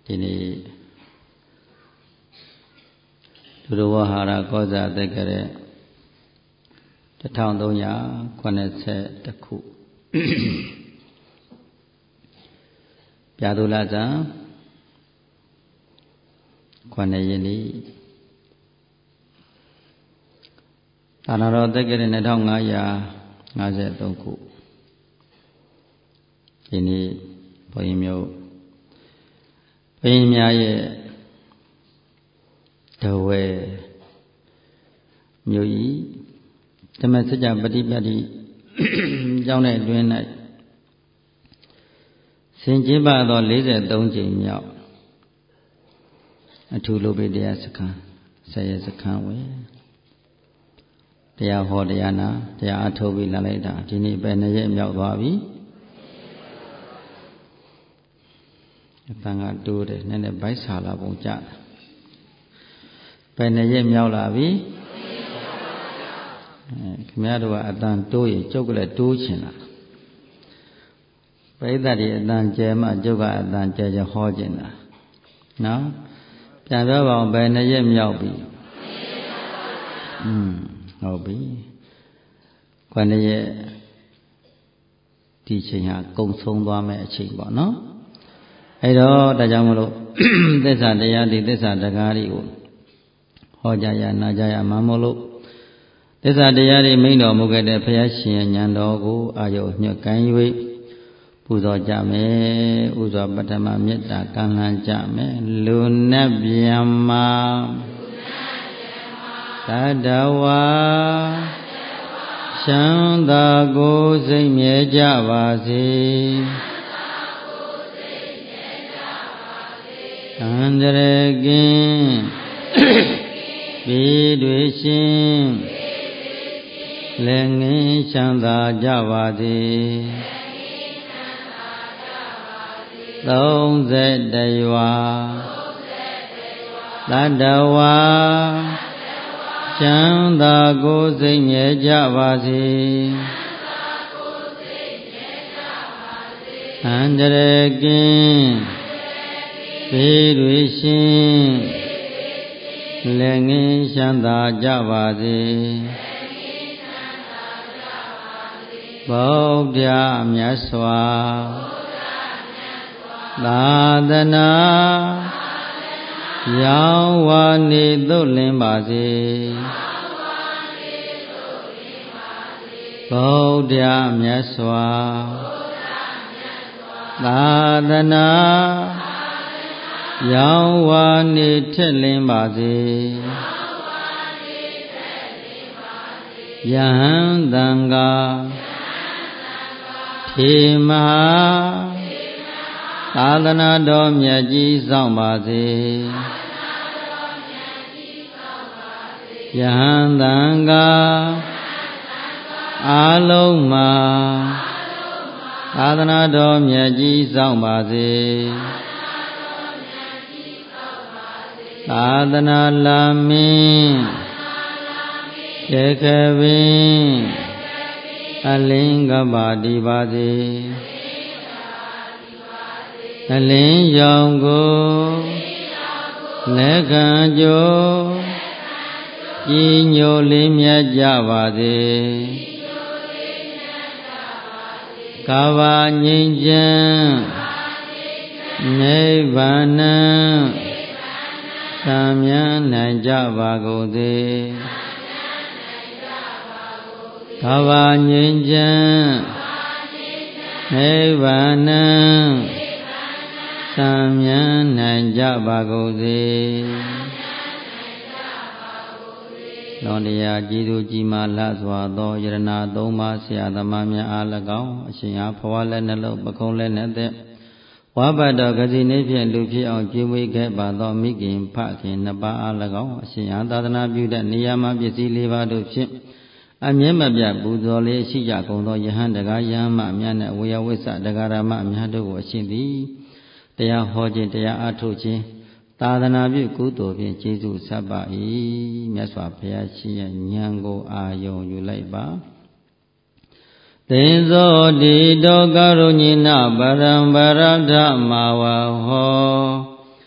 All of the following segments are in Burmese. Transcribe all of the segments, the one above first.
ini Duruvahara Koza Dekare Tatangdonya Kwanese Taku Piadulaza Kwanayini Tanaro Dekare Netangaya Ngaze Tonku ini Poimyo Poimyaye Dawe Myoyi Tamasaja Badibadi Jaunet Duenai Sinjiba do Lize Donji Myao Atulubi Dea Sakan Saya Sakan We Dea Hodiana Dea Atobi Laleda Dini Benaye Myao Wabi Tanga Dure Nene Baisala Bunja Benaye Myao Labi Kamiadwa Adan Doi Chocolate Duchina Baidari Adan Jema Joga Adan Jaja Hojina No Piadava Benaye Myaubi Obi Quanaye teaching her Gong Song Dame Chimbo no Edo Dajamulo Desa Dayadi Desa Dagari Hojaya Najaya Mamolo Desa Dayari Mino Mugade Payashi Yandogu Ayo Nyakaywe Puzo Jame Uzo Batama Mita Kanhan Jame Lunabiama Tadawa Shanda Go Zimye Javasi Andregin Bidwishin Lengi Shanda Javadi Longze Daywa Ladawa Shanda Gozimye Javadi Andregin Bidwishin Lengi Shanda Javadi Bodhya Myaswa Ladana Yawani Dulimbazi Bodhya Myaswa Ladana Yawani Tilimbazi Yahandanga Tima Adana Dom Yaji Zambazi Yahandanga Aloma Adana Dom Yaji Zambazi Adana Lamin Kekavin Alinga Badi Badi Alin Yongo Leganjo Inyo Limya Javadi Kava Ninjan Nirvana Samyan Najavagode Kava Ninjan Nirvana Samyan Najavagode Londiya Jidu Jima Lazwa Do Yirana Doma Siadamamya Alagao Ashiya Pawale Nelo Bakole Nede Wabada Gazine Pian Lupi on Jiwi Gebado Migin Pakin Naba Alagao Ashiya Dadana Buda Niyama Bisi Liva Dupi Amyamabya Budole Shija Kondo Yahan Daga Yama Myana Wea Wisa Dagarama Myadu Washindi Daya Hoji Daya Atuchi Tadana Kuto Jesu Sabai Myaswa Payachi Nyango Ayo Yulaiba Tenzo Dido Garunina Baram Barada Mawa Ho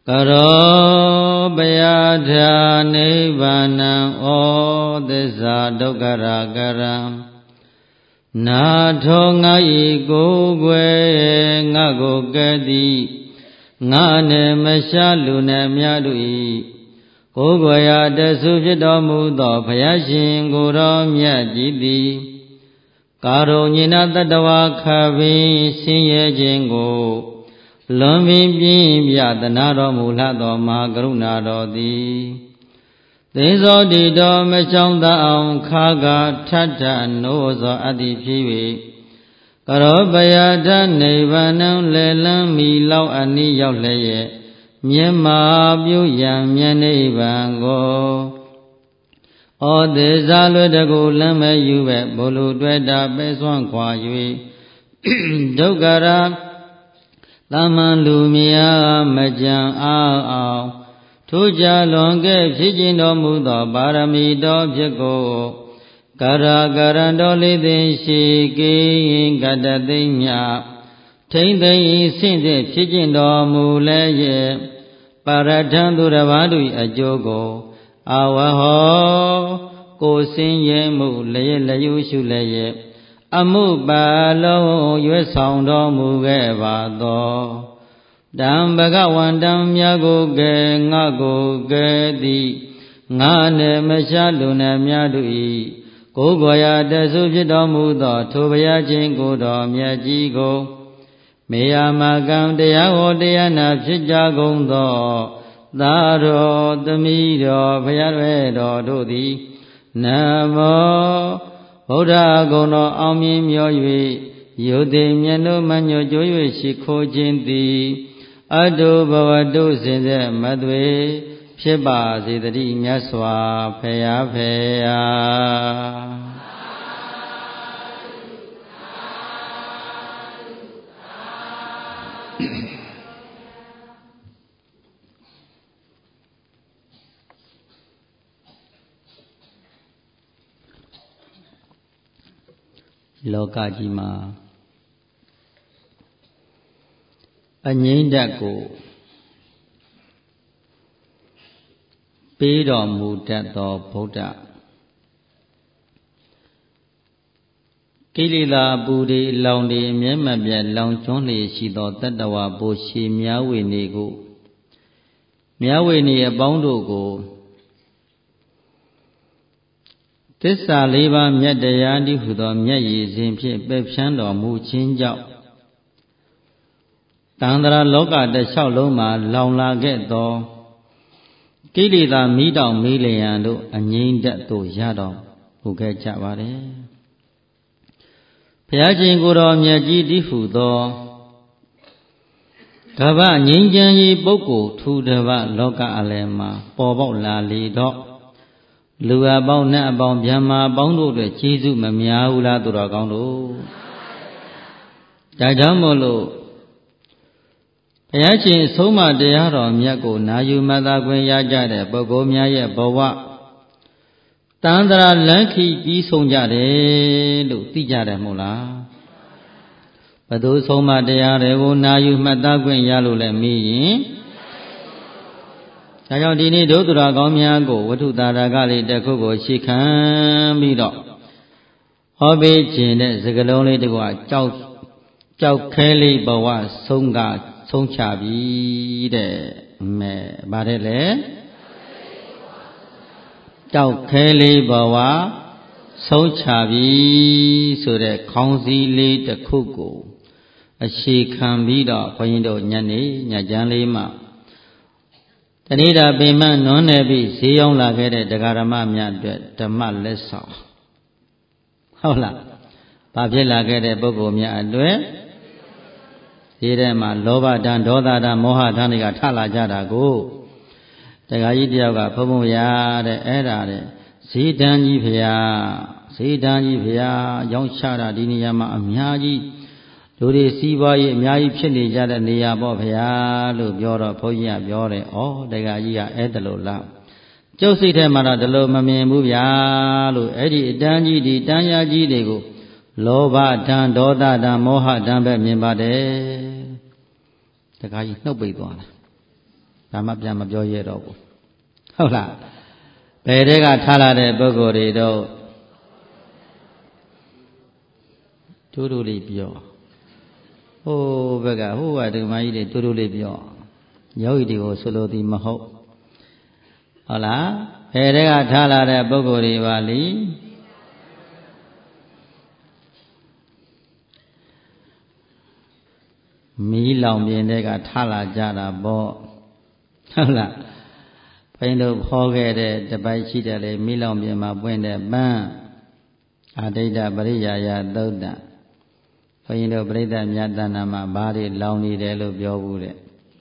ကရောပယထာနိဗ္ဗာနံဩသစ္စာဒုက္ခရာကရံနာထောငါဤကိုယ်ွယ်ငါကိုကဲ့သို့ငါနဲ့မရှားလူနဲ့များတို့ဤကိုယ်ွယ်ရာတဆုဖြစ်တော်မူသောဘုရားရှင်ကိုယ်တော်မြတ်ကြီးသည်ကာရုဏိနာတတဝါခပင်ဆင်းရဲခြင်းကိုလွန်ပင်ပြင်းပြသနာတော်မူလှသောမဟာကရုဏာတော်သည်သေဇောတိတော်မချောင်းတအောင်ခါကထထနိုးသောအတ္တိဖြစ်၍ကရောပယထနိဗ္ဗာနံလေလံမီလောက်အနိရောက်လျက်မြတ်မာပြုရန်မြတ်နိဗ္ဗာန်ကိုဩသေဇာလွယ်တကူလမ်းမဲ့ယူပဲဘုလူတွေ့တာပဲစွန့်ခွာ၍ဒုက္ခရာသမန်လူများမကြံအောင်ထိုကြလွန်ကဲ့ဖြစ်ခြင်းတော်မူသောပါရမီတော်ဖြစ်ကိုကာရကရံတော်လေးသိရှိကိကတသိမ့်မြထိမ့်သိမ့်ဆင့်တဲ့ဖြစ်ခြင်းတော်မူလဲရဲ့ပါရထံသူတစ်ပါးတို့အကျိုးကိုအဝဟောကိုစင်ရဲမှုလျက်လျူရှုလျက်အမှုပါလုံးရွယ်ဆောင်တော်မူခဲ့ပါသောတံဘဂဝန္တံမြတ်ကိုကဲငါကိုကဲသည်ငါနဲ့မရှားလူနဲ့များတို့ဤကိုယ်ွယ်ရာတဆုဖြစ်တော်မူသောထိုဘုရားရှင်ကိုယ်တော်မြတ်ကြီးကိုမေယမကံတရားဟောတရားနာဖြစ်ကြကုန်သောသာတော်သမီးတော်ဘုရားရွယ်တော်တို့သည်နမောဗုဒ္ဓဂုဏ်တော်အောင်မြင်မျော၍ယုတိမြတ်တို့မညွတ်ကြွ၍ရှိခိုးခြင်းသည်အတုဘဝတုစင်ဆက်မသွေဖြစ်ပါစေတည်းမြတ်စွာဘုရားဖေဟာလောကကြီးမှာအငြိမ့်ဓာတ်ကိုပေးတော်မူတတ်သောဗုဒ္ဓကိလေသာအပူတွေအလောင်းတွေအမြဲမပြတ်လောင်ကျွမ်းလျက်ရှိသောတတ္တဝါဘိုးရှည်မြားဝေနေကိုမြားဝေနေအပေါင်းတို့ကိုသစ္စာလေးပါးမြတ်တရားတည်းဟူသောမြတ်ရည်စဉ်ဖြင့်ပယ်ဖြန်းတော်မူခြင်းကြောင့်တန်ត្រာလောကတစ်လျှောက်လုံးမှာလောင်လာခဲ့သောကိလေသာမိတောင်မေးလျံတို့အငြိမ့်ဓာတ်သို့ရတော်မူခဲ့ကြပါတယ်ဘုရားရှင်ကိုယ်တော်မြတ်ကြီးတည်းဟူသောကဗ္ဗငြိမ်းချမ်းရေးပုဂ္ဂိုလ်ထူတပလောကအလယ်မှာပေါ်ပေါက်လာလေတော့လူအပေါင်းနတ်အပေါင်းဗျမ္မာအပေါင်းတို့အတွက်ကျေးဇူးမများဘူးလားသူတော်ကောင်းတို့ဒါကြောင့်မို့လို့ဘုရားရှင်ဆုံးမတရားတော်မြတ်ကိုနာယူမှတ်သားခွင့်ရကြတဲ့ပုဂ္ဂိုလ်များရဲ့ဘဝတန်ត្រာလန်းခီပြီးဆုံးကြတယ်လို့သိကြတယ်မို့လားဘယ်သူဆုံးမတရားတွေကိုနာယူမှတ်သားခွင့်ရလို့လဲမေးရင်ဒါကြောင့်ဒီနေ့ဒုသူတော်ကောင်းများကိုဝတ္ထုတာရကလေးတစ်ခုကိုရှေ့ခံပြီးတော့ဟောပေးခြင်းတဲ့စကားလုံးလေးတကွာကြောက်ခဲလေးဘဝဆုံးချပြီတဲ့မဲဗါတဲ့လေကြောက်ခဲလေးဘဝဆုံးချပြီဆိုတဲ့ခေါင်းစည်းလေးတစ်ခုကိုအရှိခံပြီးတော့ဘုန်းကြီးတို့ညချမ်းလေးမှာတဏိတာပင်မနွမ်းနယ်ပြီးဈေးရောက်လာခဲ့တဲ့တရားဓမ္မများအတွက်ဓမ္မလက်ဆောင်ဟုတ်လားဘာဖြစ်လာခဲ့တဲ့ပုဂ္ဂိုလ်များအတွက်ဈေးထဲမှာလောဘဓာတ်ဒေါသဓာတ်မောဟဓာတ်တွေကထလာကြတာကိုတရားကြီးတယောက်ကဘုံဘုံရတဲ့အဲ့ဒါတဲ့ဈေးတန်းကြီးဖရာဈေးတန်းကြီးဖရာရောင်းချတာဒီနေရာမှာအများကြီးလူတွေစီးပွားရေးအများကြီးဖြစ်နေကြတဲ့နေရာပေါ့ဗျာလို့ပြောတော့ဘုန်းကြီးကပြောတယ်ဩတရားကြီးကအဲ့ဒါလို့လားကျုပ်စိတ်ထဲမှာတော့ဒီလိုမမြင်ဘူးဗျာလို့အဲ့ဒီအတန်းကြီးဒီတန်းရကြီးတွေကိုလောဘဓာတ်ဒေါသဓာတ်မောဟဓာတ်ပဲမြင်ပါတယ်တရားကြီးနှုတ်ပိတ်သွားတာဒါမှပြန်မပြောရတော့ဘူးဟုတ်လားဘယ်တဲကထားလာတဲ့ပုဂ္ဂိုလ်တွေတော့တူတူလေးပြောဟိုဘက်ကဟိုကဓမ္မကြီးတွေတူတူလေးပြောယောဂီတွေကိုဆိုလိုသည်မဟုတ်ဟုတ်လားဘယ်တဲကထားလာတဲ့ပုဂ္ဂိုလ်တွေပါလိမီးလောင်ပြင်တဲ့ကထားလာကြတာပေါ့ဟုတ်လားဘိန်းတို့ဖောခဲ့တဲ့တပိုက်ရှိတယ်လေမီးလောင်ပြင်မှာပွင့်တဲ့ပန်းအဋိဋ္ဌပရိယာယသုတ်တဘုန်းကြီးတို့ပြိဋ္ဌမြတ်တဏ္ဍာမှာဘာတွေလောင်နေတယ်လို့ပြောဘူးတဲ့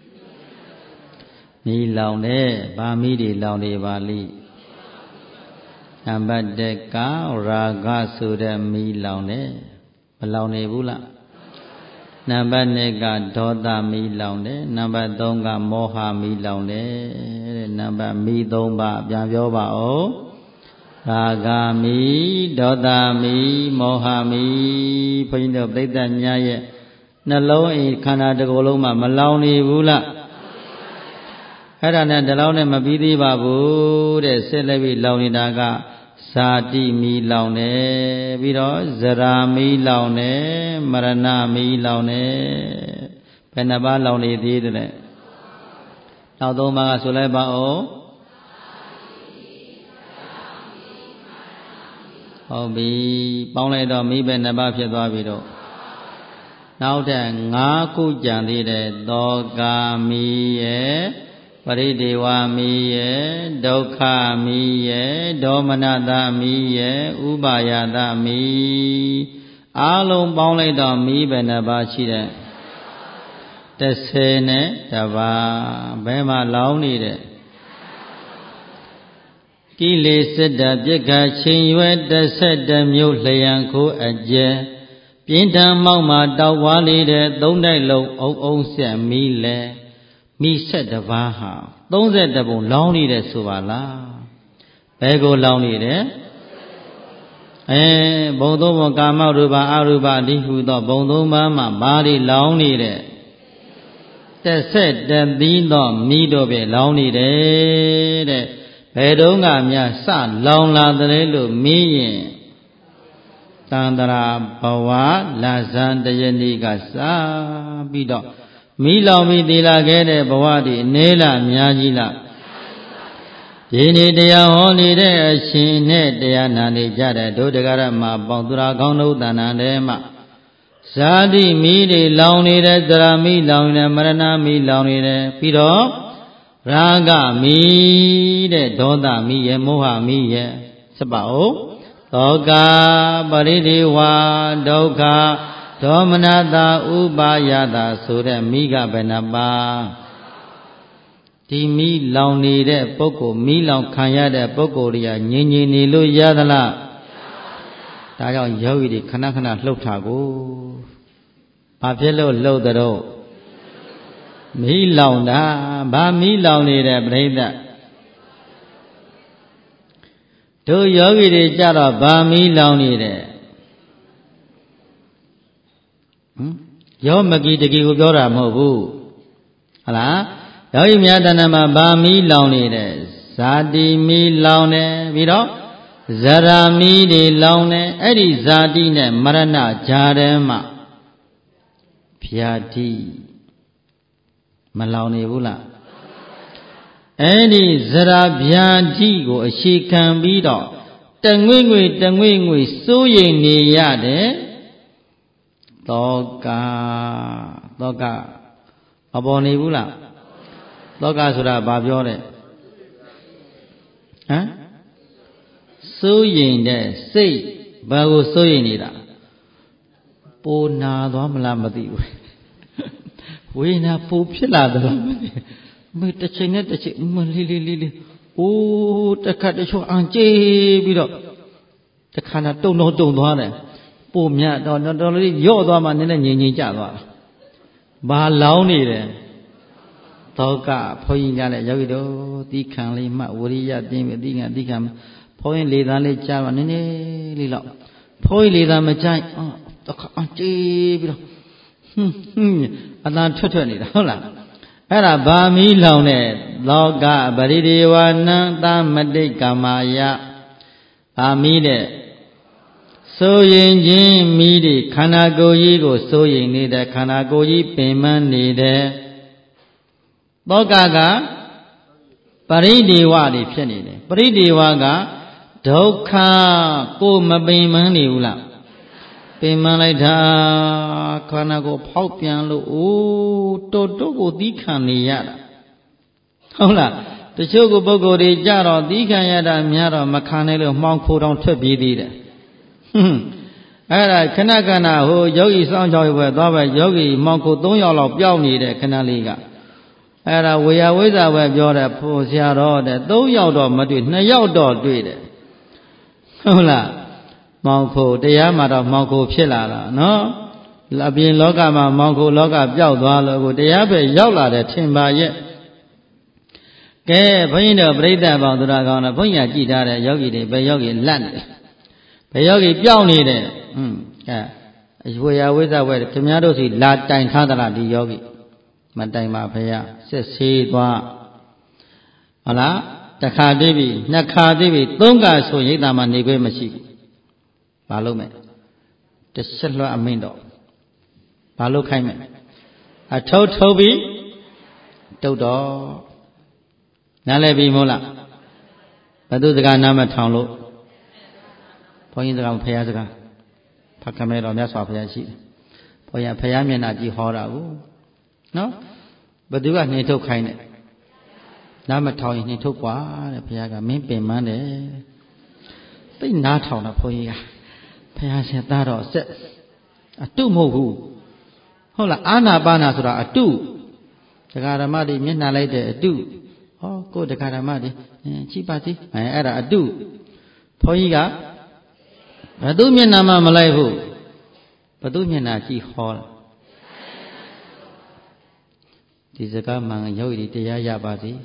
မီးလောင်တဲ့ဗာမီးတွေလောင်နေပါလိနံပါတ်1ကရာဂဆိုတဲ့မီးလောင်တယ်မလောင်နေဘူးလားနံပါတ်2ကဒေါသမီးလောင်တယ်နံပါတ်3ကမောဟမီးလောင်တယ်တဲ့နံပါတ်မီး3ပါပြန်ပြောပါဦးရာဂမီးဒေါသမီးမောဟမီးဘုန်းကြီးတို့ပြိဋ္ဌာများရဲ့နှလုံးအိမ်ခန္ဓာတစ်ခုလုံးမှာမလောင်နေဘူးလားအဲ့ဒါနဲ့ဒီလောက်နဲ့မပြီးသေးပါဘူးတဲ့ဆက်လက်ပြီးလောင်နေတာကဇာတိမီးလောင်တယ်ပြီးတော့ဇရာမီးလောင်တယ်မရဏမီးလောင်တယ်ဘယ်နှပါးလောင်နေသေးတယ်နောက်3ပါးကဆိုလိုက်ပါဦးဟုတ်ပြီပေါင်းလိုက်တော့မီးပဲ2ပါးဖြစ်သွားပြီတော့နောက်တဲ့5ခုကြံသေးတယ်သောကမီးရဲ့ပရိဒေဝမီးရဲ့ဒုက္ခမီးရဲ့ဒေါမနသမီးရဲ့ဥပါယသမီးအားလုံးပေါင်းလိုက်တော့မီးပဲ2ပါးရှိတဲ့30နဲ့တပါးဘယ်မှာလောင်းနေတဲ့ကိလေသာပြက္ခချင်းရွယ်11မြို့လျံခိုးအကျဲပြင်းထန်မောက်မှာတောက်ဝါလေးတဲ့3တိုက်လုံးအုံအုံဆက်မီးလဲမိ7ပါးဟာ31ပုံလောင်းနေတဲ့ဆိုပါလားဘယ်ကိုလောင်းနေတယ်ဘုံသုံးပုံကာမရူပအရူပဒီဟုသောဘုံသုံးပါးမှာဘာတွေလောင်းနေတဲ့31သီးသောမိတို့ပဲလောင်းနေတယ်တဲ့ဘယ်တုန်းကများစလောင်လာတယ်လို့မေးရင်တန္တရာဘဝလာဇန်တရဏီကစပြီးတော့မိလောင်ပြီးတည်လာခဲ့တဲ့ဘဝဒီအနေလားများကြီးလားဒီနေ့တရားဟောနေတဲ့အရှင်နဲ့တရားနာနေကြတဲ့ဒုဒကရမပေါင်းသူရာကောင်းတို့တဏ္ဍာထဲမှာဇာတိမိတွေလောင်နေတဲ့သရမိလောင်နေမရဏမိလောင်နေတယ်ပြီးတော့ရာဂမိတဲ့ဒေါသမိရဲ့မောဟမိရဲ့စပါဦးသောကပရိဒေဝဒုက္ခဒေါမနတာဥပါယတာဆိုတဲ့မိကဘယ်နှပါဒီမိလောင်နေတဲ့ပုဂ္ဂိုလ်မိလောင်ခံရတဲ့ပုဂ္ဂိုလ်တွေကငြိမ်ငြိမ်နေလို့ရသလားဒါကြောင့်ယောဂီတွေခဏခဏလှုပ်တာကိုဘာဖြစ်လို့လှုပ်တော့မိလောင်တာဘာမိလောင်နေတဲ့ပြိဿတို့ယောဂီတွေကြတော့ဘာမိလောင်နေတယ်ယောမကီတကီကိုပြောတာမဟုတ်ဘူးဟုတ်လားယောဂီများတဏ္ဍမှာဗာမီလောင်နေတယ်ဇာတိမီလောင်တယ်ပြီးတော့ဇရာမီတွေလောင်တယ်အဲ့ဒီဇာတိနဲ့မရဏဂျာထဲမှာဗျာတိမလောင်နေဘူးလားအဲ့ဒီဇရာဗျာတိကိုအရှိခံပြီးတော့တငွေ့ငွေစိုးရိမ်နေရတယ်သောကမပေါ်နေဘူးလားသောကဆိုတာဘာပြောတဲ့စိုးရိမ်တဲ့စိတ်ဘာကိုစိုးရိမ်နေတာပိုနာသွားမလားမသိဘူးဝိညာပိုဖြစ်လာသလားမသိဘူးတစ်ချိန်နဲ့တစ်ချိန်မလေးအိုးတစ်ခါတချို့အန်ကျေးပြီးတော့တစ်ခါတော့တုံသွားတယ်ပိုမြတ်တော့တော်လေးရော့သွားမှနည်းနည်းငြိမ်ကျသွားတာဘာလောင်းနေတယ်သောကဘုန်းကြီးများလည်းယောဂီတို့သီးခံလေးမှဝရိယတင်းပြီးသီးခံဘုန်းကြီးလေသားလေးကြားပါနည်းနည်းလေးတော့ဘုန်းကြီးလေသားမကြိုက်တခါကြေးပြီးတော့အသာထွက်နေတာဟုတ်လားအဲ့ဒါဗာမီလောင်တဲ့လောကပရိဒေဝနံသမတိကမာယဗာမီတဲ့စိုးရင်ချင်းမိတဲ့ခန္ဓာကိုယ်ကြီးကိုစိုးရင်နေတဲ့ခန္ဓာကိုယ်ကြီးပင်ပန်းနေတဲ့သောကကပရိဒေဝတွေဖြစ်နေတယ်ပရိဒေဝကဒုက္ခကိုမပင်ပန်းနေဘူးလားပင်ပန်းလိုက်တာခန္ဓာကိုယ်ဖောက်ပြန်လို့အိုးတော်တော်ကိုသီးခံနေရတာဟုတ်လားတချို့ကပုဂ္ဂိုလ်တွေကြတော့သီးခံရတာများတော့မခံနိုင်လို့မှောင်ခိုတောင်ထွက်ပြေးသေးတယ်အဲ့ဒါခဏခဏဟိုယောဂီစောင့်ကြောက်ရွယ်သွားပဲယောဂီမှောင်ခို3ယောက်လောက်ပျောက်နေတဲ့ခဏလေးကအဲ့ဒါဝေယဝိဇ္ဇာပဲပြောတယ်ဖို့ဆရာတော်တဲ့3ယောက်တော့မတွေ့2ယောက်တော့တွေ့တယ်ဟုတ်လားမောင်ခိုတရားမှာတော့မောင်ခိုဖြစ်လာတာနော်အပြင်လောကမှာမောင်ခိုလောကပျောက်သွားလို့ကိုတရားပဲရောက်လာတယ်ထင်ပါရဲ့ကဲဘုန်းကြီးတို့ပြိဿပေါင်းသူတော်ကောင်းတို့ဘုန်းကြီးကြည်ထားတဲ့ယောဂီတွေဘယ်ယောဂီလတ်နေဘယ်ယောဂီပျောက်နေတယ်အဝေယဝိဇ္ဇဝဲခင်ဗျားတို့စီလာတိုင်ထားသလားဒီယောဂီမတိုင်ပါဖေရစစ်ဆေးသွားဟုတ်လားတစ်ခါတည်းပြီနှစ်ခါတည်းပြီ3ခါဆိုရိတ်တာမှနေခွင့်မရှိဘူးဘာလို့မဲ့တစ်ချက်လွှတ်အမိန့်တော့ဘာလို့ခိုင်းမဲ့အထုတ်ပြီးတုတ်တော့နားလည်ပြီမို့လားဘသူစကားနားမထောင်လို့ဘုန်းကြီးစကားဖရာစကားဖတ်ခမဲတော်မြတ်စွာဘုရားရှိတယ်ဘုရားဖရာမျက်နှာကြည့်ဟောတာကိုနော်ဘသူကနှင်ထုတ်ခိုင်းတယ်နားမထောင်ရင်နှင်ထုတ်กว่าတဲ့ဘုရားကမင်းပင်ပန်းတယ်သိနားထောင်တာဘုန်းကြီးကဘုရားရှင်သားတော်ဆက်အတုမဟုတ်ဘူးဟုတ်လားအာနာပါနာဆိုတာအတုဒကာဓမ္မတွေမျက်နှာလိုက်တဲ့အတုဟောကိုဒကာဓမ္မတွေချိပါစီအဲ့ဒါအတုဘုန်းကြီးကဘသူမျက်နှာမှမလိုက်ဘူးဘသူမျက်နှာကြည့်ဟောတာဒီစကားမှန်ယောဂီတရားရပါစေ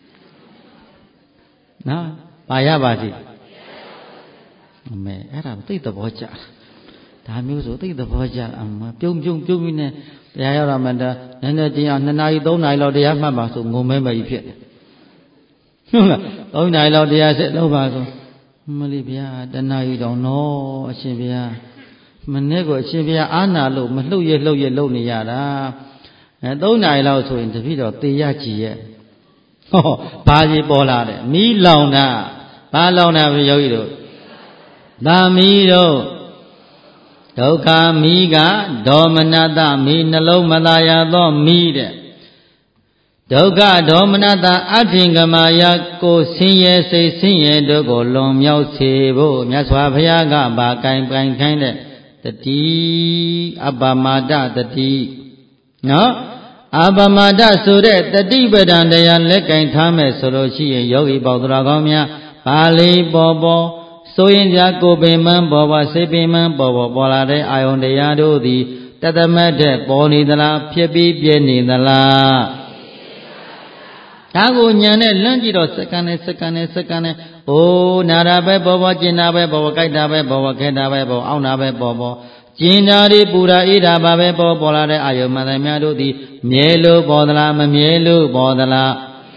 နော်ပါရပါစေအမေအဲ့ဒါသိသဘောကျဒါမျိုးဆိုသိသဘောကျပြုံးပြီးနဲ့တရားရောက်တော့မှနည်းနည်းတရား2နာရီ3နာရီလောက်တရားမှတ်ပါဆိုငုံမဲမကြီးဖြစ်တယ်ဟုတ်လား3နာရီလောက်တရားဆက်လုပ်ပါဆိုမလေးဗျာတနာရီတောင်နော်အရှင်ဗျာမနေ့ကအရှင်ဗျာအာနာလို့မလှုပ်ရလုပ်နေရတာ3နာရီလောက်ဆိုရင်တပိတော့သေရကြည်ရဲ့ဟောဘာကြီးပေါ်လာတယ်မီးလောင်တာဘာလောင်တာဘုယောဂီတို့သာမီးတို့ဒုက္ခမီးကဒေါမနတမီးနှလုံးမသာရသောမီးတဲ့ဒုက္ခဒေါမနတအထင်ကမာယကိုဆင်းရဲစိတ်ဆင်းရဲတို့ကိုလွန်မြောက်စေဖို့မြတ်စွာဘုရားကဘာကင်ခိုင်းတဲ့တတိအပမဒတတိနော်အပမဒဆိုတဲ့တတိပဒံတရားလက်ကင်ထားမယ်ဆိုလို့ရှိရင်ယောဂီပေါသူတော်ကောင်းများပါဠိပေါ်ဆိုရင်ကြကိုပင်မန်းပေါ်စိတ်ပင်မန်းပေါ်လာတဲ့အာယုန်တရားတို့သည်တသမတ်တဲ့ပေါ်နေသလားဖြစ်ပြီးပြည့်နေသလားဒါကိုညာနဲ့လန့်ကြည့်တော့စက္ကန့်နဲ့အိုးနာတာပဲပေါ်ကျင်တာပဲပေါ်ကြိုက်တာပဲပေါ်ခဲတာပဲပေါ်အောင်းတာပဲပေါ်ကျင်တာတွေပူတာအေးတာပါပဲပေါ်လာတဲ့အာယုန်မှန်တယ်များတို့သည်မြဲလို့ပေါ်သလားမမြဲလို့ပေါ်သလား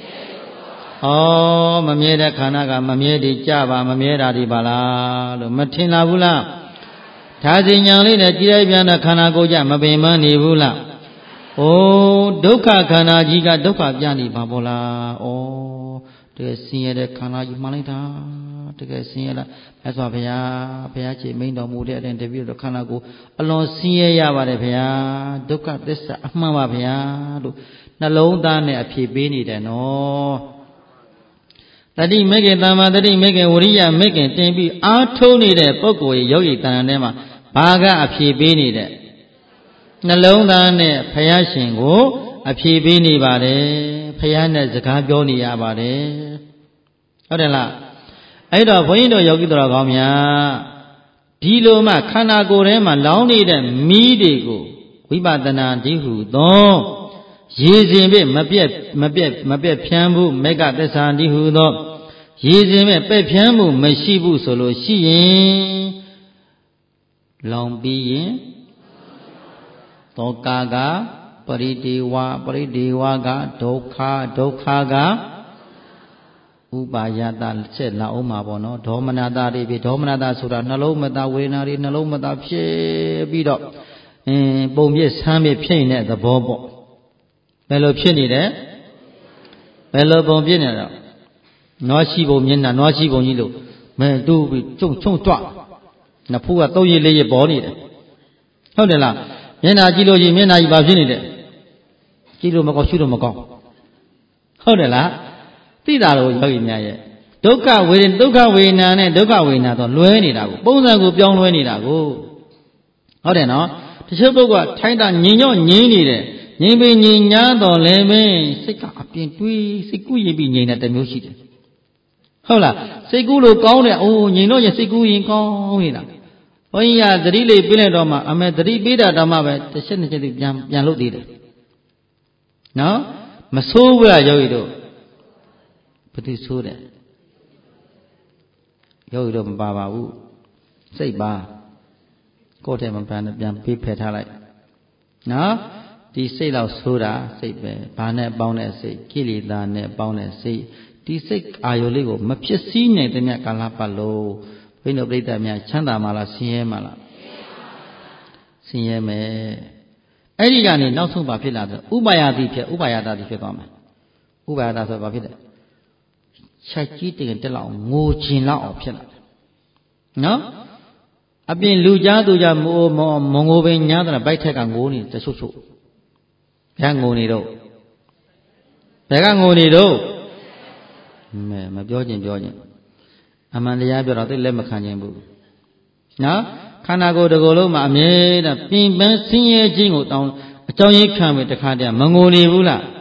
မမြဲတဲ့ခန္ဓာကမမြဲဒီကြပါမမြဲတာဒီပါလားလို့မထင်လားဘူးလားဒါစီညာလေးနဲ့ကြည်လိုက်ပြန်တဲ့ခန္ဓာကိုယ်ကြမပင်မနေဘူးလားဒုက္ခခန္ဓာကြီးကဒုက္ခပြနေပါဘောလားတကယ်ဆင်းရဲတဲ့ခန္ဓာကြီးမှန်လိုက်တာတကယ်ဆင်းရဲလားမြတ်စွာဘုရားခြေမိန်တော်မူတဲ့အတိုင်းတပည့်တော်ခန္ဓာကိုအလွန်ဆင်းရဲရပါတယ်ဘုရားဒုက္ခသစ္စာအမှန်ပါဘုရားလို့နှလုံးသားနဲ့အဖြေပေးနေတယ်နော်တတိမေခင်တမ္မာတတိမေခင်ဝရိယမေခင်တင်ပြီးအားထုတ်နေတဲ့ပုဂ္ဂိုလ်ရဲ့ယောဂီတန်ထဲမှာဘာကအဖြေပေးနေတဲ့နှလုံးသားနဲ့ဘုရားရှင်ကိုအဖြေပေးနေပါတယ်ဘုရားနဲ့စကားပြောနေရပါတယ်ဟုတ်တယ်လားအဲ့တော့ဘုန်းကြီးတို့ယောဂီတော်ကောင်းများဒီလိုမှခန္ဓာကိုယ်ထဲမှာလောင်းနေတဲ့မီးတွေကိုဝိပဿနာတည်းဟုသောရေစဉ်ဖြင့်မပြက်ဖြန်းဘူးမေကသစ္စာတည်းဟုသောရေစဉ်ဖြင့်ပဲ့ဖြန်းမှုမရှိဘူးဆိုလို့ရှိရင်လောင်ပြီးရင်သောကာကပရိဒေဝကဒုက္ခကဥပါယတဆက်လာအောင်မှာပေါ့နော်ဒေါမနတာတွေဖြစ်ဒေါမနတာဆိုတာနှလုံးမသားဝေဒနာတွေနှလုံးမသားဖြစ်ပြီးတော့ပုံပြည့်ဆမ်းပြည့်ဖြစ်နေတဲ့သဘောပေါ့ဘယ်လိုဖြစ်နေတယ်ဘယ်လိုပုံပြည့်နေတော့နွားရှိပုံမျက်နှာနွားရှိပုံကြီးလို့မဲတူးပြီးကျုံကြွနဖူးက3ရက်4ရက်ပေါ်နေတယ်ဟုတ်တယ်လားမျက်နှာကြည့်လို့ရှိရင်မျက်နှာကြီးဘာဖြစ်နေတယ်ကြည့်လို့မကောင်းရှုလို့မကောင်းဟုတ်တယ်လားသိတာလို့ယောဂီများရဲ့ဒုက္ခဝေဒနာနဲ့ဒုက္ခဝေဒနာတော့လွဲနေတာကိုပုံစံကိုပြောင်းလွဲနေတာကိုဟုတ်တယ်နော်တချို့ပုဂ္ဂိုလ်ကထိုင်းတာငြိမ်ညော့ငြိမ်နေတယ်ငြိမ်ပင်ငြိမ်ညာတော့လည်းပဲစိတ်ကအပြင်တွေးစိတ်ကူးရင်ပြီးငြိမ်တဲ့တစ်မျိုးရှိတယ်ဟုတ်လားစိတ်ကူးလို့ကောင်းတယ်အိုးငြိမ်တော့ရင်စိတ်ကူးရင်ကောင်းနေတာဘုန်းကြီးကသတိလေးပြလိုက်တော့မှအမေသတိပေးတာတော့မှပဲတစ်ချက်နှစ်ချက်ပြန်လုပ်သေးတယ်နော်မဆိုးဘူးလားယောဂီတို့ဘယ်သူဆိုးတယ်ယောဂီတို့မပါပါဘူးစိတ်ပါကိုယ်ထဲမှာပြန်ပေးဖယ်ထားလိုက်နော်ဒီစိတ်လောက်ဆိုးတာစိတ်ပဲဘာနဲ့ပေါင်းတဲ့စိတ်ကိလေသာနဲ့ပေါင်းတဲ့စိတ်ဒီစိတ်အာယုလေးကိုမဖြစ်စည်းနိုင်တဲ့မြတ်ကာလပတ်လို့ဘိန်းတို့ပြိတ္တများချမ်းသာမှာလားဆင်းရဲမှာလားဆင်းရဲမယ်အဲ့ဒီကနေနောက်ဆုံးဘာဖြစ်လာလဲဥပါယတိဖြစ်ဥပါယတာတိဖြစ်သွားမယ်ဥပါယတာဆိုဘာဖြစ်လဲချက်ကြီးတင်တက်လောက်ငိုချင်လောက်အောင်ဖြစ်လာတယ်နော်အပြင်လူကြားသူကြားမငိုပင်ညားတဲ့ဘိုက်ထက်ကငိုနေတချို့ဘယ်ငိုနေတော့ဘယ်ကငိုနေတော့မပြောခြင်းအမှန်တရားပြောတော့သိလက်မခံခြင်းဘူးနော်ခန္ဓာကိုယ်တစ်ကိုယ်လုံးမှာအမြဲတမ်းပင်ပန်းဆင်းရဲခြင်းကိုတောင်းအကြောင်းရင်းခံပြီးတခါတည်းမငိုနေဘူးလား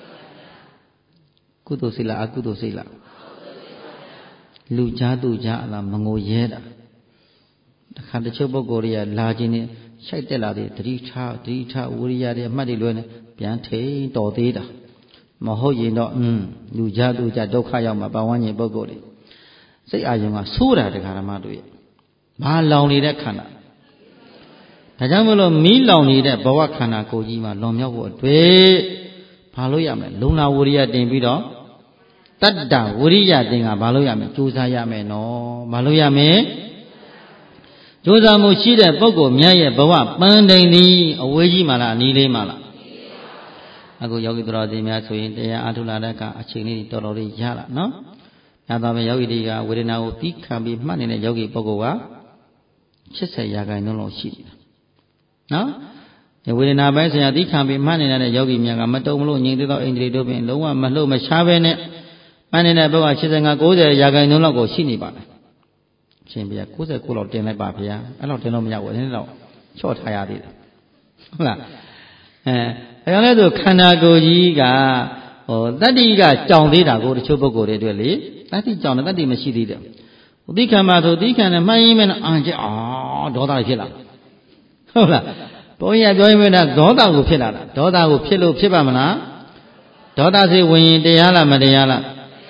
ကုသိုလ်စိတ်လားအကုသိုလ်စိတ်လားလူကြားသူကြားအလားမငိုရဲတာတခါတချို့ပုဂ္ဂိုလ်တွေကလာခြင်းနဲ့ရှိုက်တက်လာတယ်တတိထဝိရိယတွေအမှတ်တွေလွဲနေပြန်ထိန်တော်သေးတာမဟုတ်ရင်တော့လူကြားသူကြားဒုက္ခရောက်မှာပဝန်းကျင်ပုဂ္ဂိုလ်တွေစိတ်အာရုံကဆိုးတာတရားဓမ္မတို့ရဲ့ဘာလောင်နေတဲ့ခန္ဓာဒါကြောင့်မလို့မီးလောင်နေတဲ့ဘဝခန္ဓာကိုယ်ကြီးမှာလွန်မြောက်ဖို့အတွက်ဘာလို့ရမလဲလုံလာဝိရိယတင်ပြီးတော့တတ္တဝိရိယတင်ကဘာလို့ရမလဲကြိုးစားရမယ်နော်ဘာလို့ရမလဲကြိုးစားမှုရှိတဲ့ပုဂ္ဂိုလ်များရဲ့ဘဝပန်းတိုင်သည်အဝေးကြီးမှလားအနီးလေးမှလားအခုယောဂီတော်စင်များဆိုရင်တရားအားထုတ်လာတဲ့အခါအချိန်လေးတော်တော်လေးရလာနော်။ဒါတော့ပဲယောဂီတွေကဝေဒနာကိုပြီးခံပြီးမှတ်နေတဲ့ယောဂီပုဂ္ဂိုလ်က80%လောက်ရှိနေတာ။နော်။ဝေဒနာပိုင်းဆိုင်ရာပြီးခံပြီးမှတ်နေတဲ့ယောဂီများကမတုံမလို့ငြိမ်သက်သောအိန္ဒြေတို့ပင်လုံးဝမလှုပ်မရှားပဲနဲ့မှတ်နေတဲ့ဘက်က85-90%လောက်ကိုရှိနေပါတယ်။ရှင်ဗျာ69လောက်တင်လိုက်ပါဗျာ။အဲ့လောက်တင်လို့မရဘူး။နည်းနည်းတော့ချော့ထားရသေးတယ်။ဟုတ်လား။အဲဒါလည်းဆိုခန္ဓာကိုယ်ကြီးကတတ္တိကကြောင်သေးတာကိုတချို့ပုဂ္ဂိုလ်တွေအတွက်လေတတ္တိကြောင်တယ်တတ္တိမရှိသေးတယ်သီခံမှာဆိုသီခံနဲ့မှန်ရင်မဲ့အာကျဒေါသဖြစ်လာဟုတ်လားဘုန်းကြီးကပြောရင်မဲ့ဒေါသကိုဖြစ်လာတာဒေါသကိုဖြစ်လို့ဖြစ်ပါမလားဒေါသစိတ်ဝင်ရင်တရားလားမတရားလား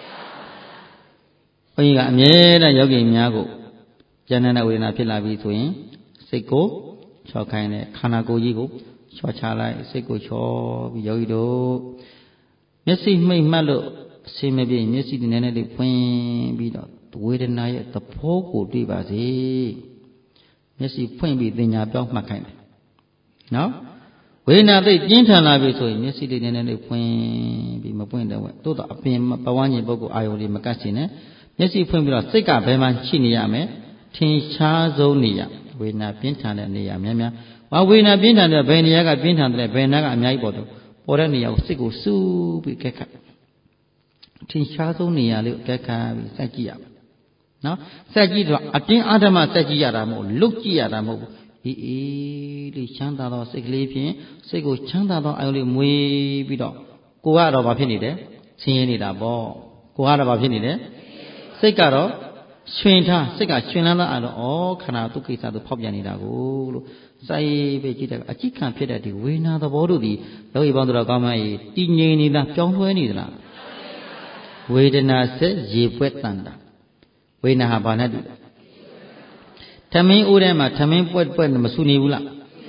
ဘုန်းကြီးကအမြဲတမ်းယောဂီများကိုဉာဏ်နဲ့ဝေဒနာဖြစ်လာပြီဆိုရင်စိတ်ကိုချော့ခိုင်းတယ်ခန္ဓာကိုယ်ကြီးကိုချော့ချလိုက်စိတ်ကိုချော့ပြီးယောဂီတို့မျက်စိမှိတ်မှတ်လို့အစင်မပြေမျက်စိနည်းနည်းလေးဖွင့်ပြီးတော့ဝေဒနာရဲ့သဘောကိုတွေ့ပါစေမျက်စိဖွင့်ပြီးတင်ညာပြောင်းမှတ်ခိုင်းတယ်နော်ဝေဒနာသိပြင်းထန်လာပြီဆိုရင်မျက်စိလေးနည်းနည်းလေးဖွင့်ပြီးမပွင့်တော့တိုးတော့အပြင်ပဝန်းကျင်ပုဂ္ဂိုလ်အာယုံလေးမကတ်ရှင်နဲ့မျက်စိဖွင့်ပြီးတော့စိတ်ကဘယ်မှာရှိနေရမယ်ထင်ရှားဆုံးနေရဝေဒနာပြင်းထန်တဲ့နေရာများများဝေဒနာပြင်းထန်တဲ့ဘယ်နေရာကပြင်းထန်တယ်ဘယ်နာကအများကြီးပေါ်တော့ပေါ်တဲ့နေရာကိုစိတ်ကိုစူးပြီးကဲခတ်ထင်ရှားဆုံးနေရာလေးကိုကဲခတ်ပြီးစိုက်ကြည့်ရမယ်နော်စိုက်ကြည့်တော့အတင်းအဓမ္မစိုက်ကြည့်ရတာမဟုတ်လုတ်ကြည့်ရတာမဟုတ်အေးအေးလေးချမ်းသာသောစိတ်ကလေးဖြင့်စိတ်ကိုချမ်းသာသောအာယုလေးမွေးပြီးတော့ကိုကတော့ဘာဖြစ်နေတယ်ဆင်းရဲနေတာပေါ့ကိုကတော့ဘာဖြစ်နေတယ်စိတ်ကတော့ရှင်ထားစိတ်ကရှင်လန်းသားအဲ့တော့ခန္ဓာဒုက္ခိစ္စသူဖောက်ပြန်နေတာကိုလို့စိုက်ပဲကြည့်တယ်အကြည့်ခံဖြစ်တဲ့ဒီဝေဒနာသဘောတို့ဒီယောဂီပေါင်းတို့ကောင်းမကြီးတည်ငြိမ်နေတာပြောင်းလဲနေသလားဝေဒနာဆက်ရေပွက်တန်တာဝေဒနာဟာဘာနဲ့တူလဲထမင်းအိုးထဲမှာထမင်းပွက်မဆူနေဘူးလားဟ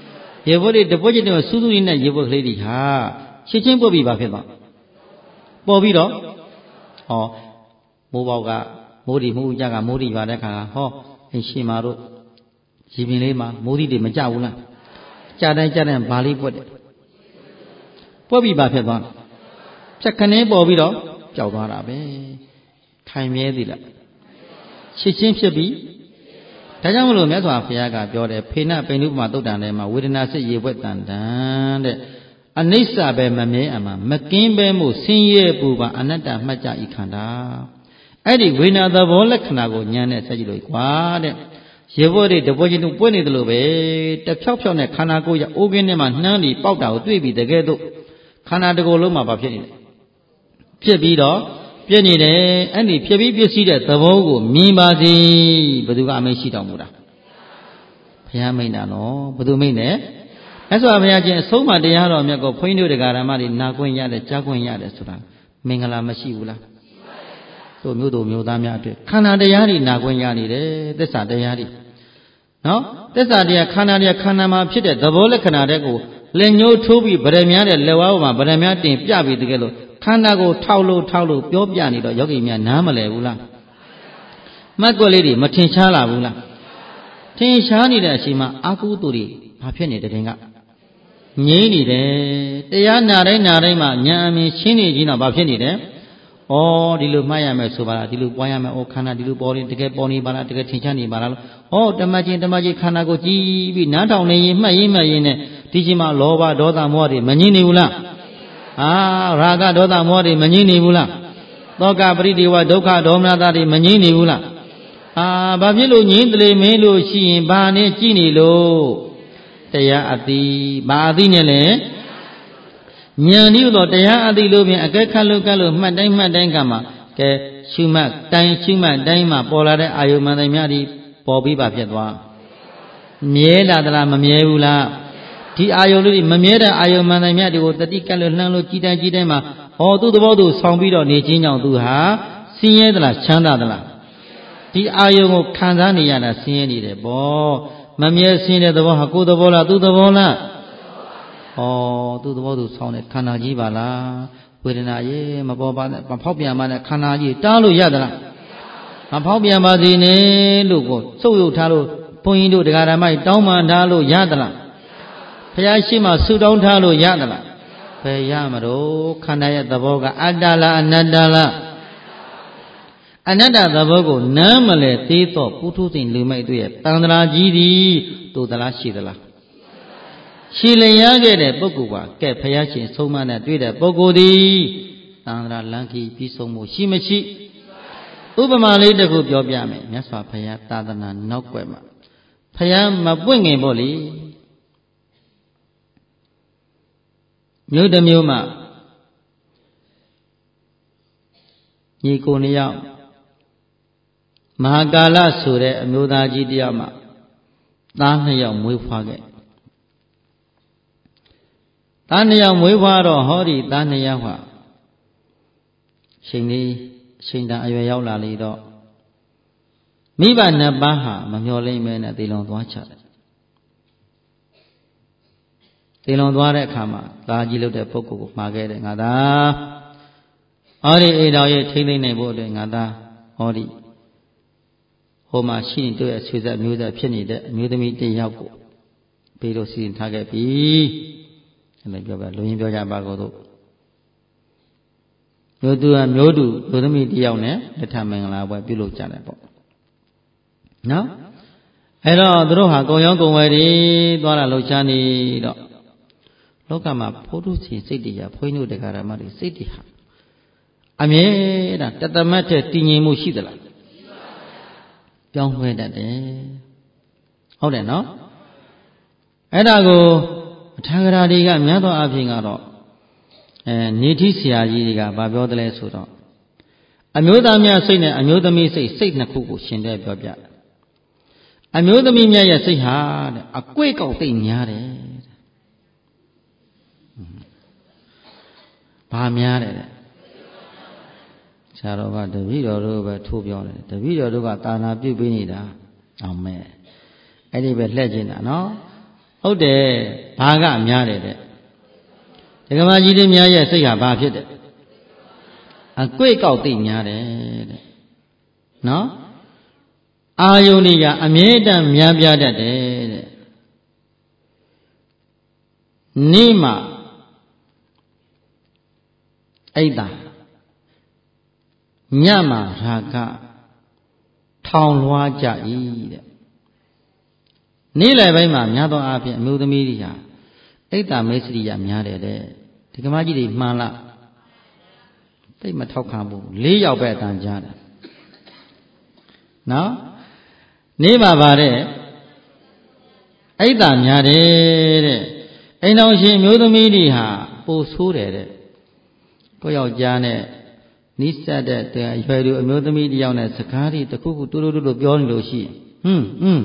ရေဘုတ်တွေတပွက်ချင်းတော့စူးစူးရင်းနဲ့ရေဘုတ်ကလေးတွေဟာချက်ချင်းပုတ်ပြီးပါဖြစ်သွားပေါ်ပြီးတော့ဟောမိုးပေါက်ကမိုးဒီမိုးကြကမိုးဒီပါတဲ့ခါဟောအရှင်မာတို့ရေပင်လေးမှာမိုးဒီတွေမကြဘူးလားကြတဲ့ဘာလေးပွက်တယ်ပွက်ပြီးပါဖြစ်သွားဖြတ်ခနဲပေါ်ပြီးတော့ကြောက်သွားတာပဲထိုင်မြဲသည်လားချက်ချင်းဖြစ်ပြီးဒါကြောင့်မလို့မြတ်စွာဘုရားကပြောတယ်ဖေနပိဏုပမာသုတ်တန်ထဲမှာဝေဒနာစိတ်ရေဝက်တန်တန်တဲ့အနိစ္စပဲမမြဲအမှမကင်းပဲမို့ဆင်းရဲပူပါအနတ္တမှတ်ကြဤခန္ဓာအဲ့ဒီဝေဒနာသဘောလက္ခဏာကိုဉာဏ်နဲ့ဆက်ကြည့်လို့ကွာတဲ့ရေဘွက်တွေတပွက်ချင်းတို့ပွက်နေတယ်လို့ပဲတဖြောက်ဖြောက်နဲ့ခန္ဓာကိုယ်ရအိုးကင်းထဲမှာနှမ်းပြီးပေါက်တာကိုတွေ့ပြီးတကယ်တော့ခန္ဓာတစ်ကိုယ်လုံးမှာဘာဖြစ်နေလဲဖြစ်ပြီးတော့ပြည့်နေတယ်အဲ့ဒီဖြစ်ပြီးပြည့်စည်တဲ့သဘောကိုမြင်ပါစေဘယ်သူကအမိန့်ရှိတော်မူတာဘုရားမိန့်တာနော်ဘယ်သူမိန့်တယ်အဲ့ဆိုဘုရားချင်းအဆုံးမတရားတော်မြတ်ကိုဘုန်းကြီးတို့တရားဓမ္မတွေနာခွင့်ရတယ်ကြားခွင့်ရတယ်ဆိုတာမင်္ဂလာမရှိဘူးလားတို့မျိုးတို့မျိုးသားများအတွက်ခန္ဓာတရားတွေနာခွင့်ရနေတယ်သစ္စာတရားတွေနော်သစ္စာတရားခန္ဓာတရားခန္ဓာမှာဖြစ်တဲ့သဘောလက္ခဏာတဲ့ကိုလက်ညှိုးထိုးပြီးဗရမများတဲ့လက်ဝါးပေါ်မှာဗရမများတင်ပြပြီးတကယ်လို့ခန္ဓာကိုထောက်လို့ပြောပြနေတော့ယောဂီများနားမလဲဘူးလားမှတ်ကွက်လေးတွေမထင်ရှားလာဘူးလားထင်ရှားနေတဲ့အချိန်မှာအာဟုတုတွေဘာဖြစ်နေတဲ့တင်ကငြိမ့်နေတယ်တရားနာတိုင်းမှာဉာဏ်အမြင်ရှင်းနေခြင်းတော့ဘာဖြစ်နေတယ်ဩဒီလိုမှတ်ရမယ်ဆိုပါလားဒီလိုပွားရမယ်ဩခန္ဓာဒီလိုပေါ်နေတကယ်ပေါ်နေပါလားတကယ်ထင်ရှားနေပါလားဩတမချင်းခန္ဓာကိုကြည်ပြီးနားထောင်နေရင်မှတ်ရင်နဲ့ဒီချိန်မှာလောဘဒေါသမောဟတွေမငြိမ့်နေဘူးလားရာဂဒေါသမောဟတွေမငြိမ့်နေဘူးလားသောကပရိဒေဝဒုက္ခဒေါမနတာတွေမငြိမ့်နေဘူးလားဘာဖြစ်လို့ငြိမ့်တယ်မင်းလို့ရှိရင်ဘာနဲ့ကြည်နေလို့တရားအတိဘာအတိနဲ့လဲဉာဏ်ဤသို့တရားအတိလို့ဖြင့်အကဲခတ်လို့မှတ်တိုင်းကမှကဲရှုမှတ်တိုင်းမှာပေါ်လာတဲ့အာယုမှန်တိုင်းများဒီပေါ်ပြီးပါဖြစ်သွားမြဲလာသလားမမြဲဘူးလားဒီအာယုလေးမမြဲတဲ့အာယုမှန်တိုင်းများဒီကိုတတိကတ်လို့လှမ်းလို့ကြည်တိုင်းမှာသူ့သဘောသူဆောင်ပြီးတော့နေခြင်းကြောင့်သူဟာဆင်းရဲသလားချမ်းသာသလားဒီအာယုကိုခံစားနေရတာဆင်းရဲနေတယ်ပေါ့မမြဲဆင်းတဲ့သဘောဟာကိုယ်သဘောလားသူ့သဘောလားသူ့သဘောသူဆောင်တဲ့ခန္ဓာကြီးပါလားဝေဒနာရေမပေါ်ပါနဲ့မဖောက်ပြန်ပါနဲ့ခန္ဓာကြီးတားလို့ရသလားမဖောက်ပြန်ပါစေနဲ့လို့ကိုစုပ်ယုတ်ထားလို့ဘုန်းကြီးတို့တရားဓမ္မကြီးတောင်းပန်ထားလို့ရသလားဘုရားရှိမှဆုတောင်းထားလို့ရသလားဘယ်ရမလို့ခန္ဓာရဲ့သဘောကအတ္တလားအနတ္တလားအနတ္တသဘောကိုနားမလဲသေးတော့ပုထုဇဉ်လူမိုက်တို့ရဲ့တန်ត្រာကြီးသည်တို့သလားရှိသလားရှိလျားခဲ့တဲ့ပုဂ္ဂိုလ်ပါကဲဘုရားရှင်ဆုံးမနဲ့တွေ့တဲ့ပုဂ္ဂိုလ်သည်တန်ត្រာလမ်းခီးပြီးဆုံးမှုရှိမရှိဥပမာလေးတစ်ခုပြောပြမယ်မြတ်စွာဘုရားသာသနာနောက်ွယ်မှာဘုရားမပွင့်ငင်ပေါ့လေမြို့တစ်မြို့မှာညီကိုနှစ်ယောက်မဟာကာလဆိုတဲ့အမျိုးသားကြီးတယောက်မှာသားနှစ်ယောက်မွေးဖွားခဲ့သားနှစ်ယောက်မွေးဖွားတော့ဟောဒီသားနှစ်ယောက်ဟာချိန်တန်အရွယ်ရောက်လာလေတော့မိဘနှစ်ပါးဟာမမျှော်လင့်မဲနဲ့သေလွန်သွားချတယ်သေလွန်သွားတဲ့အခါမှာသားကြီးလုပ်တဲ့ပုဂ္ဂိုလ်ကိုမှာခဲ့တယ်ငါသားဟောဒီအိမ်တော်ရဲ့ထိမ့်သိမ့်နိုင်ဖို့အတွက်ငါသားဟောဒီဟိုမှာရှိနေတွေ့ဆွေဆက်မျိုးဆက်ဖြစ်နေတဲ့အမျိုးသမီးတစ်ယောက်ကိုပေးလို့စီရင်ထားခဲ့ပြီအဲ့လိုပြောပြလူရင်းပြောကြပါကိုတို့မျိုးတူလူသမီးတစ်ယောက်နဲ့လက်ထမင်္ဂလာပွဲပြုလုပ်ကြတယ်ပေါ့နော်အဲ့တော့သူတို့ဟာကုံရောင်းကုံဝယ်တွေသွားတာလှုပ်ရှားနေတော့လောကမှာဖို့ထုစီစိတ်တရားဘုန်းကြီးတို့တရားဓမ္မတွေစိတ်တွေဟာအမြဲတမ်းတသမတ်တဲ့တည်ငြိမ်မှုရှိသလားပြောင်းလဲတတ်တယ်ဟုတ်တယ်နော်အဲ့ဒါကိုအထာဂရာတွေကများသောအားဖြင့်ကတော့နေတိဆရာကြီးတွေကဗာပြောတယ်လဲဆိုတော့အမျိုးသားများစိတ်နဲ့အမျိုးသမီးစိတ်နှစ်ခုကိုရှင်တဲ့ပြောပြတယ်အမျိုးသမီးများရဲ့စိတ်ဟာတဲ့အကွေ့ကောက်သိမ့်များတယ်ဘာများတယ်ဆရာတော်ကတပည့်တော်တို့ပဲထိုးပြောတယ်တပည့်တော်တို့ကတာနာပြုတ်ပေးနေတာအောင်မဲ့အဲ့ဒီပဲလှည့်ကျင်တာနော်ဟုတ်တယ်ဘာကများတယ်တဲ့ဒကမာကြီးတွေများရဲ့စိတ်ဟာဘာဖြစ်တယ်အကွေ့ကောက်သိများတယ်တဲ့နော်အာယုန်တွေကအမြဲတမ်းများပြားတတ်တယ်တဲ့နေ့မှအိတ်တာညမှရာဂထောင်လွှားကြ၏တဲ့နေ့လယ်ပိုင်းမှာများသောအားဖြင့်အမျိုးသမီးတွေဟာအိတ်တာမိတ်ဆွေရများတယ်တဲ့ဒီကမကြီးတွေမှန်လားသိမထောက်ခံဘူး၄ယောက်ပဲအတန်ကြားတယ်နော်နေ့မှာပါတဲ့အိတ်တာများတယ်တဲ့အိမ်တော်ရှင်မျိုးသမီးတွေဟာပိုဆိုးတယ်တဲ့ကိုယောက်ျားနဲ့နိစ္စတဲ့အရွယ်သူအမျိုးသမီးတယောက်နဲ့စကားတွေတခုခုတူတူတူပြောနေလို့ရှိရင်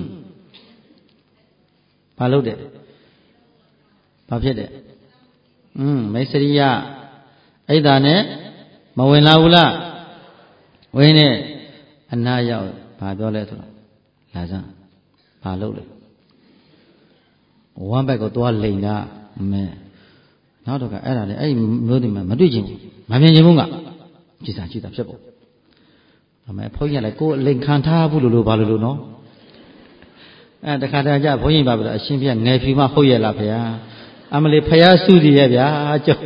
ဘာလုပ်တယ်ဘာဖြစ်တယ်မိတ်ဆွေရအိတ်တာနဲ့မဝင်လာဘူးလားဝင်နေအနာရောက်ဘာပြောလဲဆိုတော့လာစမ်းဘာလုပ်လဲဝမ်းဘက်ကိုသွားလိန်တာမဲနောက်တော့ကအဲ့ဒါလေအဲ့ဒီမျိုးတွေမတွေ့ချင်ဘူးမမြင်ချင်ဘူးကကြည်စားကြည့်တာဖြစ်ပေါ့ဒါမဲ့ဘုန်းကြီးကလည်းကိုယ်လိန်ခံထားဘူးလို့ဘာလို့နော်အဲ့တခါတည်းကျဘုန်းကြီးပါပြီအရှင်ပြငယ်ဖြူမှဟုတ်ရဲ့လားဖေဟာအမလေးဖယားစုစီရဲ့ဗျာကြောက်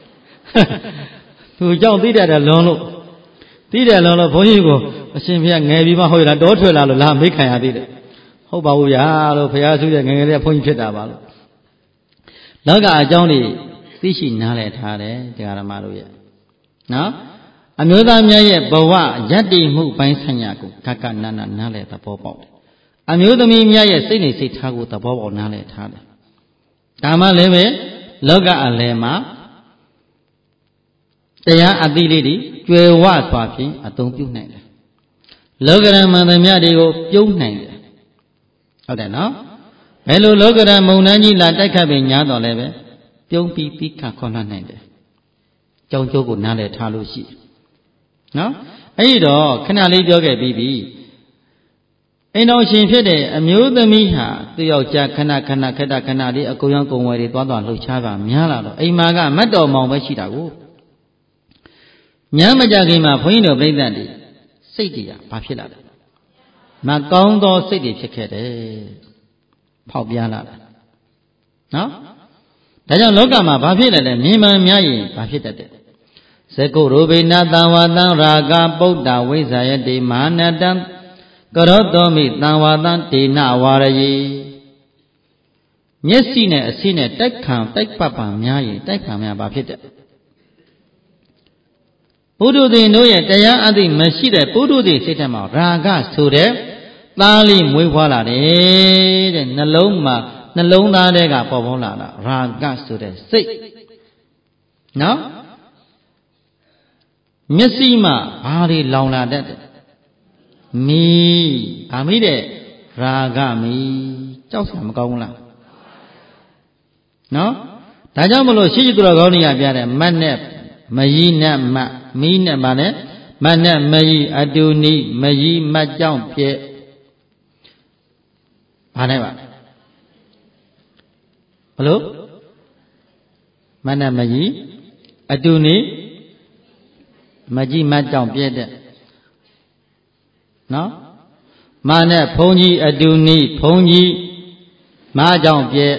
သူကြောင့်သိတယ်လွန်လို့သိတယ်လွန်လို့ဘုန်းကြီးကိုအရှင်ပြငယ်ဖြူမှဟုတ်ရဲ့လားတောထွက်လာလို့လာမိခံရသေးတယ်ဟုတ်ပါဘူးဗျာလို့ဖယားစုရဲ့ငယ်ငယ်လေးဘုန်းကြီးဖြစ်တာပါလို့လောကအကြောင်းတွေသိရှိနားလည်ထားတယ်တရားဓမ္မတို့ရဲ့နော်အမျိုးသားများရဲ့ဘဝယတ္တိမှုပိုင်းဆိုင်ရာကိုကကနနနားလည်သဘောပေါက်တယ်အမျိုးသမီးများရဲ့စိတ်နေစိတ်ထားကိုသဘောပေါက်နားလည်ထားတယ်ဒါမှလည်းပဲလောကအလယ်မှာတရားအသိလေးတွေကျွယ်ဝစွာဖြင့်အသုံးပြုနိုင်တယ်လောကရန်မှန်သမျှတွေကိုပြုံးနိုင်တယ်ဟုတ်တယ်နော်ဘယ်လိုလောကရန်မုံနှမ်းကြီးလာတိုက်ခတ်ပြီးညားတော်လဲပဲပြုံးပြီးပြီးခါခေါ်နှံ့နိုင်တယ်ကြောင်းကျိုးကိုနားလည်ထားလို့ရှိနော်အဲ့ဒီတော့ခဏလေးပြောခဲ့ပြီးပြီအိမ်တော်ရှင်ဖြစ်တဲ့အမျိုးသမီးဟာသူယောက်ျားခဏလေးအကုန်ရောင်းကုန်ဝယ်တွေသွားလှုပ်ရှားပါများလာတော့အိမ်မာကမတ်တော်မောင်ပဲရှိတာကိုညမကြခင်မှာဘုန်းကြီးတို့ပြိဿတွေစိတ်တွေကဘာဖြစ်လာလဲမကောင်းသောစိတ်တွေဖြစ်ခဲ့တယ်ဖောက်ပြားလာတာနော်ဒါကြောင့်လောကမှာဘာဖြစ်လဲလဲမြင်မှန်များရင်ဘာဖြစ်တတ်တယ်ဇကုရူပိနတံဝတံရာဂပုဒ္ဒဝိဇာယတိမဟာနတံကရောတောမိတံဝတံဒေနဝါရယေမျက်စိနဲ့အစိနဲ့တိုက်ပတ်ပံများရင်တိုက်ခံများဘာဖြစ်တဲ့ပုထုဇဉ်တို့ရဲ့တရားအသိမရှိတဲ့ပုထုဇဉ်စိတ်ထဲမှာရာဂဆိုတဲ့သားလေးမွေးဖွားလာတယ်တဲ့နှလုံးသားတွေကပေါ်ပေါင်းလာတာရာဂဆိုတဲ့စိတ်နော်မျက်စိမှာဘာတွေလောင်လာတတ်တယ်မီးဗာမိတဲ့ရာဂမီးကြောက်စရာမကောင်းဘူးလားနော်ဒါကြောင့်မလို့ရှိရှိသူတော်ကောင်းတွေကပြတယ်မတ်နဲ့မယီနဲ့မတ်မီးနဲ့ပါနဲ့မတ်နဲ့မယီအတူနီးမယီမတ်ကြောင့်ပြဲဘာနဲ့ပါဘလို့မတ်နဲ့မယီအတူနီးမကြီးမတ်ကြောင့်ပြဲတဲ့နော်မနဲ့ဘုန်းကြီးအတူနီးဘုန်းကြီးမကြောင့်ပြဲ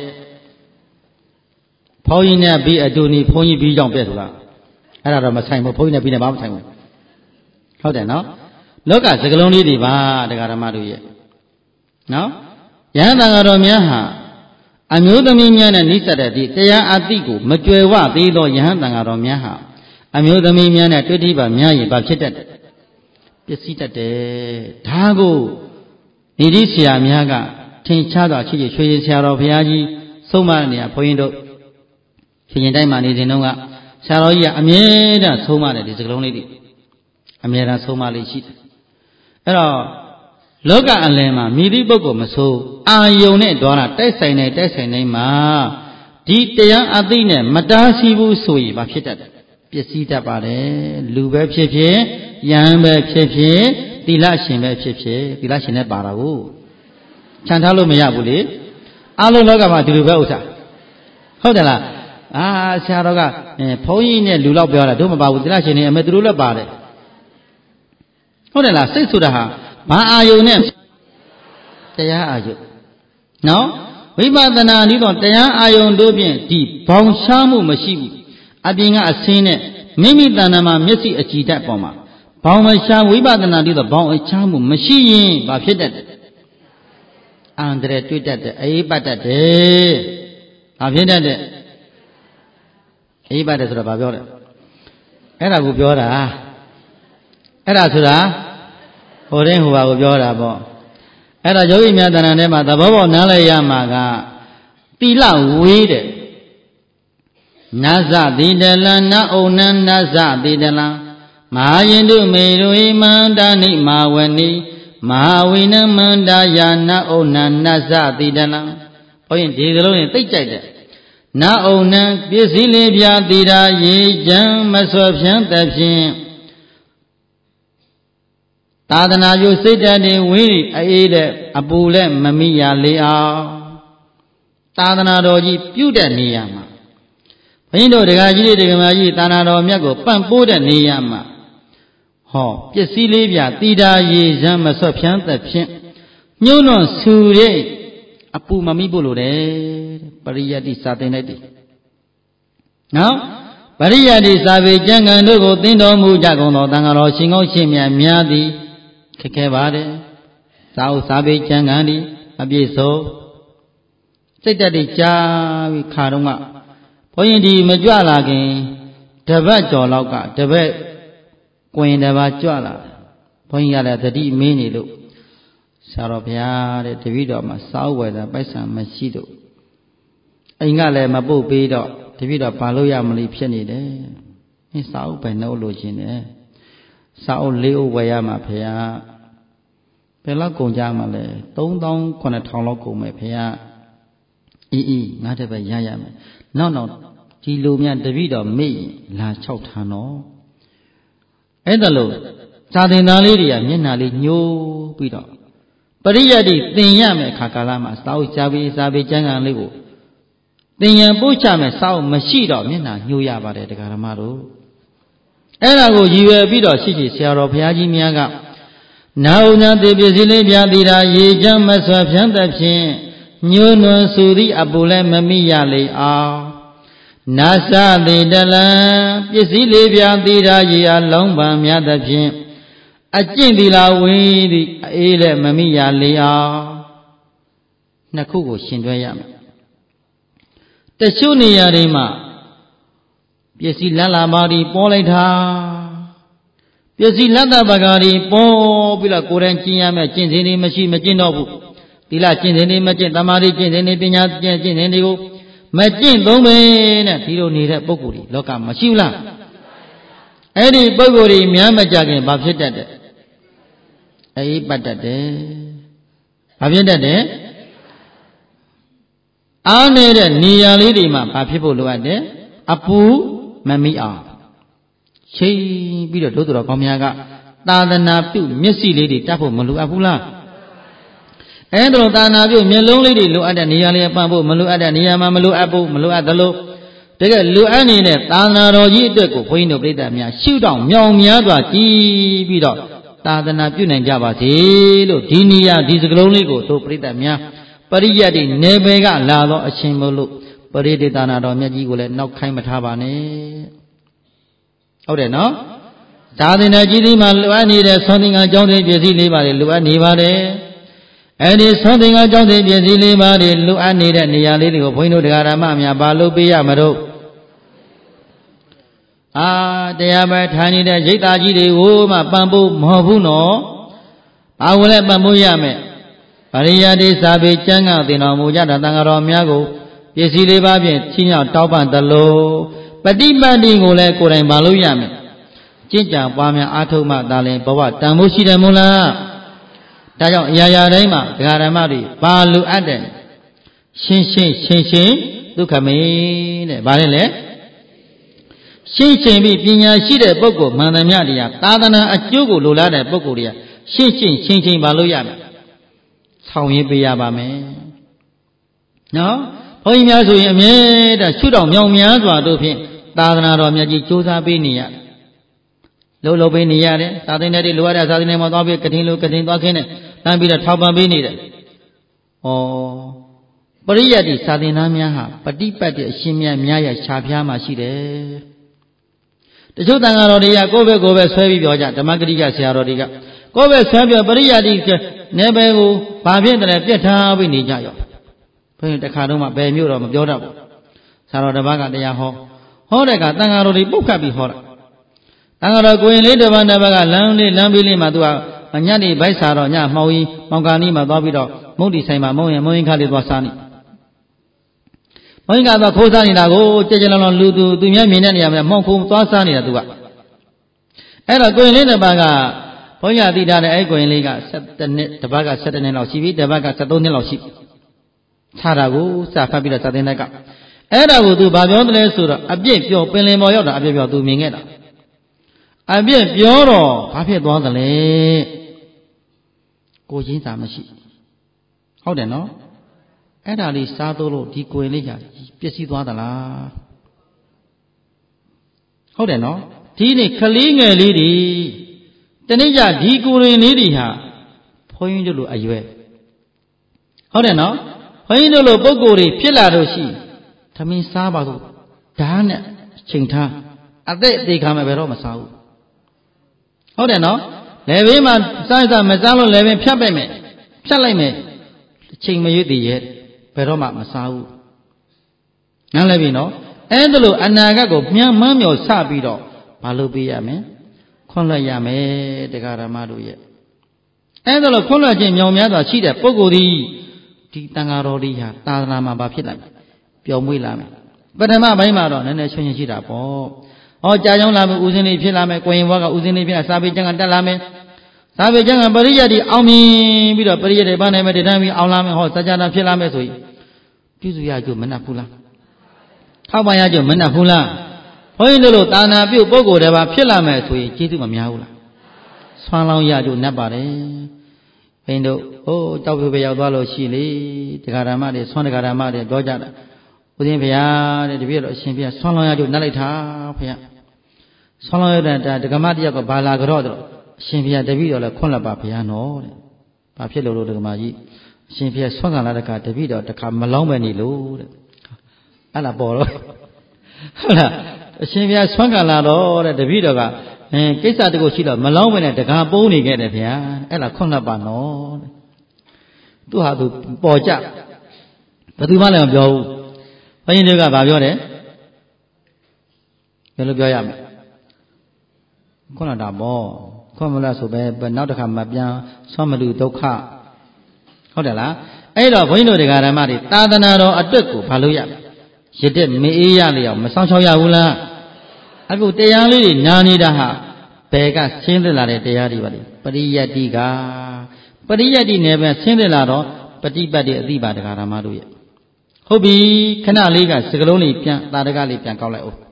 ဘုန်းကြီးနဲ့ပြီးအတူနီးဘုန်းကြီးပြီးကြောင့်ပြဲဆိုလားအဲ့ဒါတော့မဆိုင်ဘူးဘုန်းကြီးနဲ့ပြီးနေဘာမှမဆိုင်ဘူးဟုတ်တယ်နော်လောကစကလုံးလေးတွေပါတရားဓမ္မတို့ရဲ့နော်ယဟန်တန်ဃာတော်များဟာအမျိုးသမီးများနဲ့နှိစက်တဲ့ဒီတရားအသိကိုမကြွယ်ဝသေးသောယဟန်တန်ဃာတော်များဟာအမျိုးသမီးများနဲ့တွေ့ထိပါများရင်ဘာဖြစ်တတ်တယ်ပျက်စီးတတ်တယ်ဒါကိုဒီဒီဆရာများကထင်ရှားစွာရှိရွှေဆရာတော်ဘုရားကြီးဆုံးမတဲ့နေရာဘုန်းကြီးတို့ရှင်တိုင်းမှာနေစဉ်တုန်းကဆရာတော်ကြီးကအမြဲတမ်းဆုံးမတယ်ဒီစကလုံးလေးတွေအမြဲတမ်းဆုံးမလေးရှိတယ်အဲ့တော့လောကအလယ်မှာမိသည့်ပုဂ္ဂိုလ်မဆိုးအာယုံနဲ့တွားတာတိုက်ဆိုင်နေမှာဒီတရားအသိနဲ့မတားဆီးဘူးဆိုရင်ဘာဖြစ်တတ်တယ်ပျက်စီးတတ်ပါတယ်လူပဲဖြစ်ဖြစ်ယဟန်ပဲဖြစ်ဖြစ်သီလရှင်ပဲဖြစ်ဖြစ်သီလရှင်နဲ့ပါတာကိုခြံထားလို့မရဘူးလေ Alo loga ma dulu bausa. Hau dah lah. Saya roga. Poi ni lulak biara. Dua bau jelas ini. Ame dulu lah bare. Hau dah lah. Saya sudah. Ma ayu ni. Saya ayu. No. Wibadana ni tu. Saya ayu tu pun di bangsamu masih. Abi ngah asin ni. Mimi tanama mesti acidat poma. Bangsa wibadana ni tu bangsamu masih. Bapsedat. Andre tu dah. Pada deh. Bapsedat deh. Pada sudah bapsedat. Era bapsedat. Era sudah. Orang huwa bapsedat bo. Era jauh ni ada nane mata bawa nalai yang maga. Tila wede. Nasa tidala na onan nasa tidala Mahayendu meru imandani mawani Mahawina mandaya na onan nasa tidala Poin di dalam ni tak cakap Na onan biasile biar tidak ye jang masukkan tapi Tadana jo sedani wiri aile abule mamiya lea Tadana roji piuda niyama Indo degaji degamaji tanah domnya go pampu dan niyama. Ho, piasile biar tidak ye jam masuk pian tapi nyono suri apu mami bolu deh pariyadi sate nanti. Nah, pariyadi sabe jangan tu go tindo muja go no tangan lo singo cimia miadi kekebare. Tahu sabe jangan di habis so. Saya tadi cawi karunga. Poin di menjual lagi, dapat jual lagi, dapat koin dapat jual. Poin ada tadi meni tu, sarapnya ada TV tu mas sahaja ada paisa masih tu. Ingat le mabu beda, TV tu palu yang melipis ni deh. Ni sahaja benar login deh. Sahaja leu waya mapaya. Pelak konjang malah, tong kena tholok kumepaya. Ngada bayaya me. No, cilumnya David me la chau thano. Edalo, cari nali dia, ni nali nyu pida. Periyadi tinya me kakala mas tahu cabi jangan lego. Tinya buca me tahu masih dah ni na nyu ya pada dekara maru. Elago jiwa pida sisi siaro piaji miaga. Nau nanti biasile biadira ye jam masuk pian tapi. Nyuno suri abule mamiya le Nasa tidala Piasile biar tidak ya lomba miada pin Acing dilawiri ile mamiya le Naku go sindwaya Tesuni ya rima Piasila lamari polai tha Piasila tabagari po bila Quran ciyame cing sini masih macin dobu Tila cinta ni macam tamari cinta ni pinya cinta ni go macam dombe na tiro ni dah pokuri loka masih ulah. Ini pokuri mian macam ni bapa sedar. Pada deh, bapa sedar deh. Ane deh niali di mana bapa puluh ada apu mami Cih bila tu kami agak tak ada tu mesti lidi tak pun malu apu lah. Endro tanah tu melong lidi lu ada niali apa bu malu ada niyama malu apu malu ada lu. Dekat lu ani ni tanah roji tu ko poin tu berita mian siudang miang mian tu aji bila tanah tu ni jawab si lu di niya di sekelong ligo tu berita mian periyadi nebega lalu asyik malu periyadi tanah roji ji gule nak kai mataba ni. Ada no? Jadi najis malu ani ni soningan jauh ni biasa ni balik lu ani balik. Ini something aja di biasa lima di lu ani dan niali di ko poin tu negara mana balu biya maru. Dia bertani dan jita jadi ma pampu mahu no. Awalnya pampu ya me. Pariya di sabi jangan tino muja datang ramya ko. Biasa lima biar cinya taupan telu. Padi ngulai kurang balu ya me. Cinca pamya atu mak dalem bawa tamu sida mula. Tajam ya dah ima negara mari balu ada. Shin tu kami ni balik le. Shin bi pinya sida pokok mana mian dia. Tadana acuku lula ada pokok dia. Shin balu ya. Sawit biya ba me. နော်ဘုန်းကြီးများဆိုရင်အမြဲတမ်းရှုတော်မြောင်များစွာတို့ဖြင့်သာသနာတော်မြတ်ကြီးကြိုးစားပေးနေရတယ်လုပ်ပေးနေရတယ်သာသနာ့တွေလိုရတဲ့သာသနာ့မှာသွားပြီးကတိလိုကတိသွားခင်းနဲ့တန်းပြီးတော့ထောက်ပံ့ပေးနေတယ်ဩပရိယတ်ဒီသာသနာများဟာပฏิပတ်တဲ့အရှင်မြတ်များရဲ့ခြားဖျားမှရှိတယ်တချို့တန်ဃာတော်တွေကကိုယ့်ဘက်ဆွဲပြီးပြောကြဓမ္မဂရိကဆရာတော်တွေကကိုယ့်ဘက်ဆွဲပြောပရိယတ်ဒီနေဘယ်ကိုဘာဖြစ်တယ်လဲပြတ်ထားပြီးနေကြရောဘုန်းကြီးတခါတော့မှဘယ်မျိုးတော့မပြောတတ်ဘူးဆရာတော်တစ်ပါးကတရားဟောတဲ့ကတန်ဃာတော်တွေပုတ်ခတ်ပြီးဟောတာတန်ဃာတော်ကိုရင်လေးတစ်ပါးကလမ်းပေးလေးမှာသူကညနေဗိုက်စာတော့ညမှောင်ကြီးမောင်ကာနီးမှာသွားပြီးတော့မုတ်တီဆိုင်မှာမုံရင်ခါလေးသွားစားနေမုံရင်ကတော့ခိုးစားနေတာကိုကြကြလောင်လူသူများမြင်တဲ့နေရာမှာမောင်ခိုးသွားစားနေတာသူကအဲ့တော့ကိုရင်လေးတစ်ပါးကဘုန်းကြီးသိထားတဲ့အဲ့ကိုရင်လေးက17နှစ်တစ်ပါးက17နှစ်လောက်ရှိပြီတစ်ပါးက73နှစ်လောက်ရှိခြားတာကိုစဖတ်ပြီးတော့စာသင်တိုက်ကအဲ့ဒါကိုသူဘာပြောတယ်လဲဆိုတော့အပြစ်ပြောပင်လင်ပေါ်ရောက်တာအပြစ်ပြောသူမြင်ခဲ့တာအပြစ်ပြောတော့ဘာဖြစ်သွားသလဲကိုရင်းစာမရှိဟုတ်တယ်နော်အဲ့ဒါလေးစားသုံးလို့ဒီကိုယ်လေးကပျက်စီးသွားသလားဟုတ်တယ်နော်ဒီနေ့ကလေးငယ်လေးတွေတနေ့ကျဒီကိုယ်လေးတွေဟာဘုန်းကြီးတို့လိုအရွယ်ဟုတ်တယ်နော်ဘုန်းကြီးတို့လိုပုံကိုယ်တွေဖြစ်လာလို့ရှိသမင်းစားပါလို့ဓာတ်နဲ့ချိန်ထားအသက်အသေးခံမဲ့ဘယ်တော့မစားဘူးဟုတ်တယ်နော်လေဘေးမှာစားမစားလို့လေဘေးဖြတ်လိုက်မယ်ချိန်မရွေ့သေးရဲ့ဘယ်တော့မှမစားဘူးနားလည်ပြီနော်အဲ့ဒါလို့အနာဂတ်ကိုပြန်မမျောစပြီးတော့မလုပ်ပေးရမယ်ခွန်လွှတ်ရမယ်တရားဓမ္မတို့ရဲ့အဲ့ဒါလို့ခွန်လွှတ်ခြင်းမြောင်များစွာရှိတဲ့ပုဂ္ဂိုလ်ဒီတန်ဃာတော်တွေဟာသာသနာမှာဘာဖြစ်လာလဲပျော်မွေ့လာမယ်ပထမပိုင်းမှာတော့နည်းနည်းချင်းရှိတာပေါ့ဟောကြာကြောင်းလာမယ်ဦးစင်းလေးဖြစ်လာမယ်ကိုရင်ဘွားကဦးစင်းလေးဖြစ်စာပေကျမ်းကတက်လာမယ်စာပေကျမ်းကပရိယတ်ဒီအောင်မြင်ပြီးတော့ပရိယတ်တွေဘာနိုင်မယ်တည်တမ်းပြီးအောင်လာမယ်ဟောစัจ jana ဖြစ်လာမယ်ဆိုရင်ပြုစုရကြမနှက်ဘူးလားထောက်ပံ့ရကြမနှက်ဘူးလားဘုန်းကြီးတို့သာနာပြုပုဂ္ဂိုလ်တွေပါဖြစ်လာမယ်ဆိုရင်ကျေးဇူးမများဘူးလားဆွမ်းလောင်းရကြနှက်ပါတယ်ဘုန်းတို့ကြောက်ဖြူပဲရောက်သွားလို့ရှိလေတရားဓမ္မတွေဆွမ်းတရားဓမ္မတွေပြောကြတာဦးဇင်းဘုရားတဲ့တပည့်တော်အရှင်ဘုရားဆွမ်းလောင်းရကြနှက်လိုက်တာဘုရားဆွမ်းလောင်းရတဲ့ဒကမတယောက်ကဘာလာကြတော့အရှင်ဘုရားတပည့်တော်လည်းခွန့်လက်ပါဘုရားနော်တဲ့ဘာဖြစ်လို့ဒကမကြီးအရှင်ဘုရားဆွမ်းခံလာတဲ့ခါတပည့်တော်တခါမလောင်းပဲနေလို့တဲ့အဲ့ဒါပေါ်တော့ဟုတ်လားအရှင်ဘုရားဆွမ်းခံလာတော့တဲ့တပည့်တော်ကကိစ္စတခုရှိတော့မလောင်းပဲနဲ့တကားပုံးနေခဲ့တယ်ဗျာအဲ့ဒါခွန့်လက်ပါနော်တဲ့သူဟာသူပေါ်ကြဘယ်သူမှလည်းမပြောဘူးဘုန်းကြီးတွေကဗာပြောတယ်ဘယ်လိုပြောရမလဲခွန့်လက်တာပေါ့ခွန့်မလက်ဆိုပဲနောက်တစ်ခါမပြန်ဆွမ်းမလူဒုက္ခဟုတ်တယ်လားအဲ့တော့ဘုန်းကြီးတို့တရားဓမ္မတွေသာသနာတော်အတွက်ကိုဘာလို့ရရတဲ့မအေးရလေအောင်မဆောင်ချောက်ရဘူးလားအခုတရားလေးတွေနာနေတာဟာဘယ်ကဆင်းသက်လာတဲ့တရားတွေပါလဲပရိယတ်တိကပရိယတ်တိနယ်ပဲဆင်းသက်လာတော့ပฏิပတ်တိအတိပါတရားဓမ္မတို့ရဲ့ဟုတ်ပြီခဏလေးကစကလုံးလေးပြန်တာတကလေးပြန်ကောက်လိုက်အောင်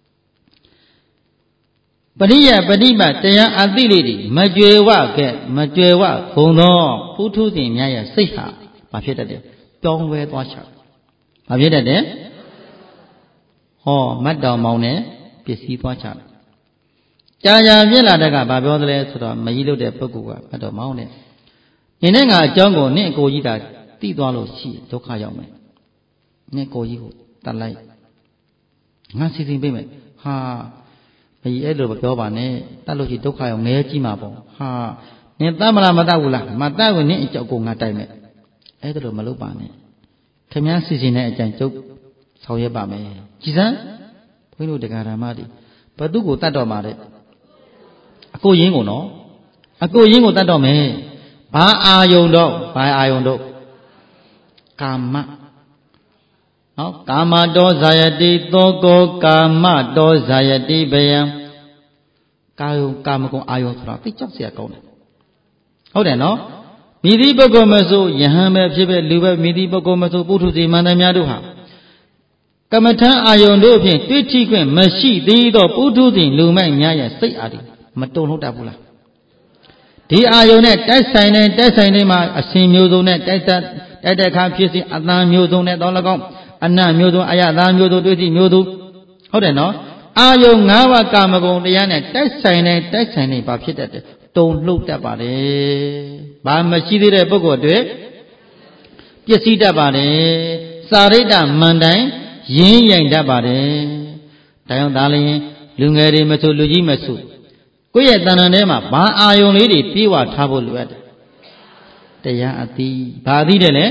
ပရိယပฏิပတ်တရားအတိလေးတွေမကြွယ်ဝခဲ့မကြွယ်ဝဘုံသောဖူးထူးစဉ်များရဲ့စိတ်ဟာဘာဖြစ်တတ်တယ်ပြောင်းလဲသွားချဘာဖြစ်တတ်တယ်ဟောမတ်တော်မောင်နဲ့ပစ္စည်းသွားချကြာပြစ်လာတဲ့ကဘာပြောသလဲဆိုတော့မကြီးလို့တဲ့ပုဂ္ဂိုလ်ကမတ်တော်မောင်နဲ့နေနဲ့ငါအကြောင်းကိုနင့်အကိုကြီးသာသိသွားလို့ရှိဒုက္ခရောက်မယ်နင့်ကိုကြီးကိုတတ်လိုက်ငါစီစဉ်ပေးမယ်ဟာမကြီးအဲ့လိုမပြောပါနဲ့တတ်လို့ရှိဒုက္ခရောက်ငဲကြီးမှာပေါ့ဟာနင်တတ်မလားမတတ်ဘူးလားမတတ်ဘူးနင့်အကြောက်ကိုငါတိုက်မယ်အဲ့ဒါလိုမလုပ်ပါနဲ့ခင်ဗျားစီစဉ်တဲ့အကြံကျုပ်ဆောင်ရွက်ပါမယ်ကြည်စမ်းဘုန်းကြီးတို့တရားဓမ္မတွေဘသူကိုတတ်တော့မှာတဲ့အကိုရင်းကိုနော်အကိုရင်းကိုတတ်တော့မယ်ဘာအာယုံတော့ကာမနော်ကာမတောဇာယတိသောကောကာမတောဇာယတိဘယံကာယုံကာမကုံအာယုံဆိုတာသိကြောက်เสียကောင်းတယ်ဟုတ်တယ်နော်မိသည့်ပုဂ္ဂိုလ်မဆိုယဟန်ပဲဖြစ်ပဲလူပဲမိသည့်ပုဂ္ဂိုလ်မဆိုပုထုဇဉ်မန္တများတို့ဟာကမ္မထံအာယုံတို့ဖြင့်တွေ့ထိခွင့်မရှိသေးသောပုထုဇဉ်လူမိုက်များရဲ့စိတ်အားတွေမတုံ့လို့တတ်ဘူးလားဒီအာယုံနဲ့တိုက်ဆိုင်နေမှာအစဉ်မျိုးစုံနဲ့တိုက်တိုက်တဲ့အခါဖြစ်စီအတန်မျိုးစုံနဲ့တော့၎င်းအနတ်မျိုးစုံအယသာမျိုးစုံတွေ့သည့်မျိုးစုံဟုတ်တယ်နော်အာယုံ၅ပါးကာမဂုဏ်တရားနဲ့တိုက်ဆိုင်နေဘာဖြစ်တတ်တယ်တုံလှုပ်တတ်ပါတယ်ဘာမရှိသေးတဲ့ပုဂ္ဂိုလ်တွေပျက်စီးတတ်ပါတယ်စာရိတ္တမန်တိုင်ရင်းရိုင်တတ်ပါတယ်ဒါကြောင့်ဒါလည်းလူငယ်တွေမဆိုလူကြီးမဆိုကိုယ့်ရဲ့တဏ္ဍာထဲမှာဘာအာယုံလေးတွေပြေဝထားဖို့လိုအပ်တယ်တရားအသိဘာအသိတယ်လဲ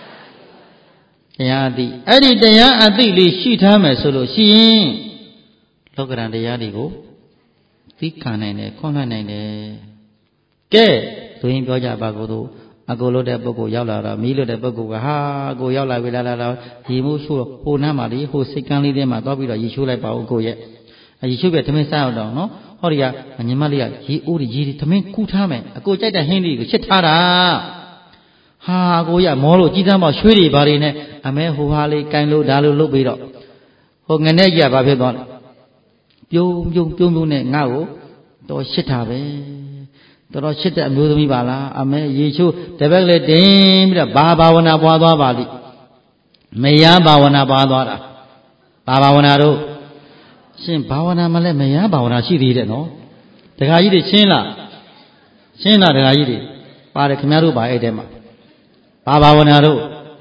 တရားအသိအဲ့ဒီတရားအသိလေးရှိထားမယ်ဆိုလို့ရှိရင်လောကရန်တရားတွေကိုသိခံနိုင်တယ်ခွန်လှနိုင်တယ်ကဲဆိုရင်ပြောကြပါကိုတို့အကိုလို့တဲ့ပုဂ္ဂိုလ်ရောက်လာတော့မီးလို့တဲ့ပုဂ္ဂိုလ်ကဟာကိုရောက်လာပြီလားရေမိုးရှိုးဟိုနားမှာလေဟိုစိတ်ကန်းလေးထဲမှာသွားပြီးတော့ရေရှိုးလိုက်ပါဦးကိုရဲ့ရေရှိုးပြသမင်းစားအောင်နော်ဟောဒီကညီမလေးကရေအိုးတွေရေတွေသမင်းကူးထားမယ်အကိုကြိုက်တဲ့ဟင်းတွေကိုရှစ်ထားတာဟာကိုရမောလို့ကြီးစမ်းပေါ့ရွှေတွေဘာတွေနဲ့အမဲဟိုဟာလေးကန်လို့ဒါလို့လုပ်ပြီးတော့ဟိုငနဲ့ကြီးကဘာဖြစ်သွားလဲပြုံးနဲ့ငါ့ကိုတော့ရှစ်ထားပဲတော်ရှစ်တဲ့အမျိုးသမီးပါလားအမဲရေချိုးတပည့်ကလေးတင်ပြီးတော့ဘာဝနာပွားသွားပါလိမယဘာဝနာပွားသွားတာဘာဝနာတို့ရှင်ဘာဝနာမလဲမယဘာဝနာရှိသေးတယ်နော်ဒကာကြီးတွေရှင်းလားဒကာကြီးတွေပါတယ်ခင်ဗျားတို့ပါအဲ့တဲမှာဘာဝနာတို့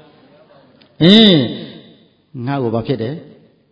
ငါ့ကိုဘာဖြစ်တယ်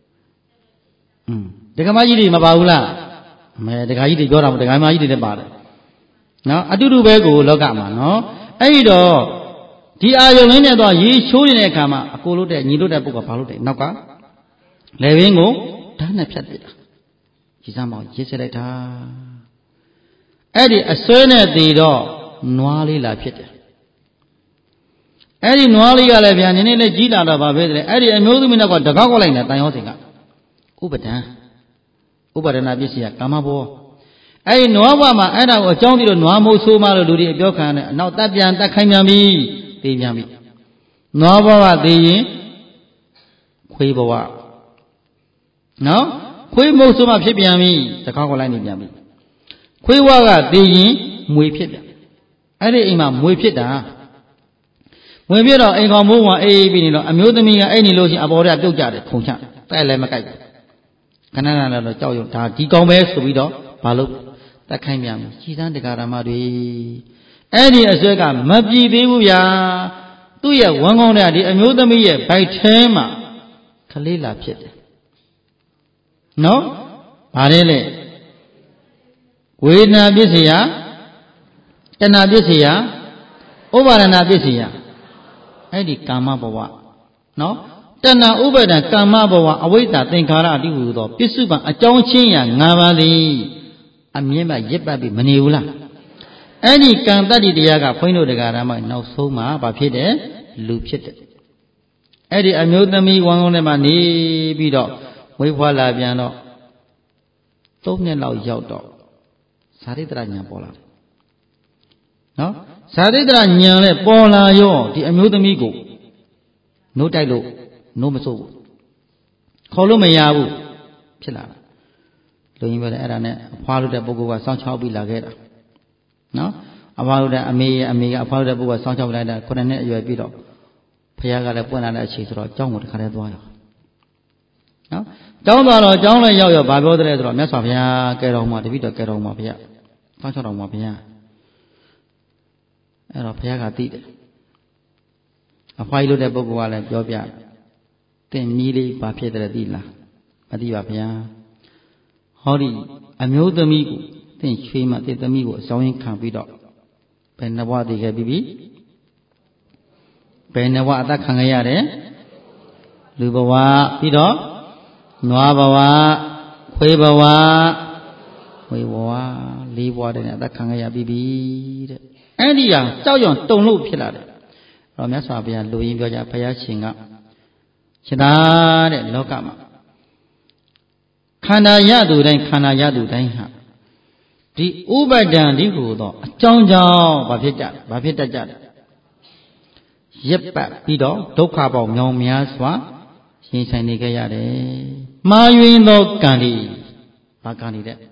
ဒကာမကြီးတွေမပါဘူးလားမဲဒကာကြီးတွေပြောတာမဒကာမကြီးတွေလည်းပါတယ်နော်အတူတူပဲကိုလောကမှာနော်အဲ့ဒီတော့ဒီအာယုံလေးနဲ့တော့ရေချိုးနေတဲ့အခါမှာအကိုလို့တဲ့ညီလို့တဲ့ပုဂ္ဂိုလ်ဘာလို့တဲ့နောက်ကလေဘင်းကိုဓာတ်နဲ့ဖြတ်ပစ်တာကြီးစမ်းပေါင်းရေးဆက်လိုက်တာအဲ့ဒီအစွဲနဲ့တည်တော့နွားလေးလာဖြစ်တယ်အဲ့ဒီနွားလေးကလည်းဗျာနည်းနည်းလေးကြီးလာတော့ဗာပဲတဲ့အဲ့ဒီအမျိုးသမီးနောက်ကတကောက်လိုက်နေတာတန်ရောစင်ကဥပဒနာပစ္စည်းကကာမဘောအဲ့ဒီနွားဘွားမှာအဲ့ဒါကိုအကြောင်းပြီးတော့နွားမိုးဆိုးမှလို့လူတွေအပြောခံတယ်အနောက်တက်ပြန်တက်ခိုင်းပြန်ပြီသိပြန်ပြီနွားဘွားကသိရင်ခွေးဘဝနော်ခွေးမိုးဆိုးမှဖြစ်ပြန်ပြီတကောက်လိုက်နေပြန်ပြီခွေးဘဝကသိရင်မွေဖြစ်တယ်အဲ့ဒီအိမ်မှာမွေဖြစ်တာဝင်ပြတော့အိမ်ကောင်မိုးဝါအေးပြီးနေတော့အမျိုးသမီးကအဲ့နေလို့ရှိရင်အပေါ်ထဲပြုတ်ကြတယ်ခုံချတိုက်လည်းမကြိုက်ဘူးခဏတော့ကြောက်ရွံ့ဒါဒီကောင်ပဲဆိုပြီးတော့ဘာလို့တက်ခိုင်းပြန်ပြီကြီးစန်းတရားဓမ္မတွေအဲ့ဒီအစွဲကမပြည့်သေးဘူးဗျာသူ့ရဲ့ဝမ်းကောင်းတဲ့ဒီအမျိုးသမီးရဲ့ဗိုက်ထဲမှာခလေးလာဖြစ်တယ်နော်ဗါလဲလေဝေဒနာပစ္စယတဏှာပစ္စယဥပါဒနာပစ္စယအဲ့ဒီကာမဘဝနော်တဏှာဥပါဒံကာမဘဝအဝိဇ္ဇာသင်္ခါရအတိဟူသောပစ္စုပန်အကြောင်းချင်းရာ၅ပါးသည်အမြင့်မှရစ်ပတ်ပြီးမနေဘူးလားအဲ့ဒီကံတတ္တိတရားကဘုန်းကြီးတို့တရားဓမ္မနောက်ဆုံးမှာဘာဖြစ်တယ်လူဖြစ်တယ်အဲ့ဒီအမျိုးသမီးဝမ်းကုန်းထဲမှာနေပြီးတော့ဝိဖွာလာပြန်တော့၃နှစ်လောက်ရောက်တော့ဇာတိတရညာပေါ်လာတယ်နော်ဇာတိတရညာနဲ့ပေါ်လာရောဒီအမျိုးသမီးကိုနှုတ်တိုက်လို့နှုတ်မစိုးဘူးခေါ်လို့မရဘူးဖြစ်လာတာလူကြီးပြောတယ်အဲ့ဒါနဲ့အဖွားလို့တဲ့ပုဂ္ဂိုလ်ကစောင်းချောက်ပြီးလာခဲ့တာနော်အဖွားလို့တဲ့အမေကအဖွားလို့တဲ့ပုဂ္ဂိုလ်ကစောင်းချောက်လိုက်တာ9နှစ်အရွယ်ပြီးတော့ဖခင်ကလည်းပွင့်လာတဲ့အချိန်ဆိုတော့ကျောင်းကိုတစ်ခါတည်းသွားရောနော်ကျောင်းသွားတော့ကျောင်းလည်းရောက်ရောဗာပြောတယ်ဆိုတော့မြတ်စွာဘုရားကဲတော်မှာတပိတော့ကဲတော်မှာဘုရားစောင်းချောက်တော်မှာဘုရားအဲ့တော့ဘုရားကသိတယ်အဖွားကြီးလို့တဲ့ပုဂ္ဂိုလ်ကလည်းပြောပြတင်မီးလေးဘာဖြစ်တယ်သိလားမသိပါဗျာဟောဒီအမျိုးသမီးကိုသင်ချွေးမှတဲ့သမီးကိုအဆောင်ရင်ခံပြီးတော့ဘယ်နှဘဝတည်ခဲ့ပြီးဘယ်နှဘဝအသက်ခံခဲ့ရတယ်လူဘဝပြီးတော့နွားဘဝခွေးဘဝဝေဘဝ၄ဘဝတည်းနဲ့အသက်ခံခဲ့ရပြီးတဲ့အဲ့ဒီဟာကြောက်ရွံ့တုန်လို့ဖြစ်လာတယ်တော့မြတ်စွာဘုရားလူရင်းပြောကြဘုရားရှင်ကရှင်သာတဲ့လောကမှာခန္ဓာရသူတိုင်းခန္ဓာရသူတိုင်းဟာဒီဥပါဒံဒီဟူသောအကြောင်းကြောင့်ဘာဖြစ်တတ်ကြတယ်ရပ်ပတ်ပြီးတော့ဒုက္ခပေါင်းမြောင်များစွာရင်ဆိုင်နေကြရတယ်မှားယွင်းသောကံဒီဘာကံဒီတဲ့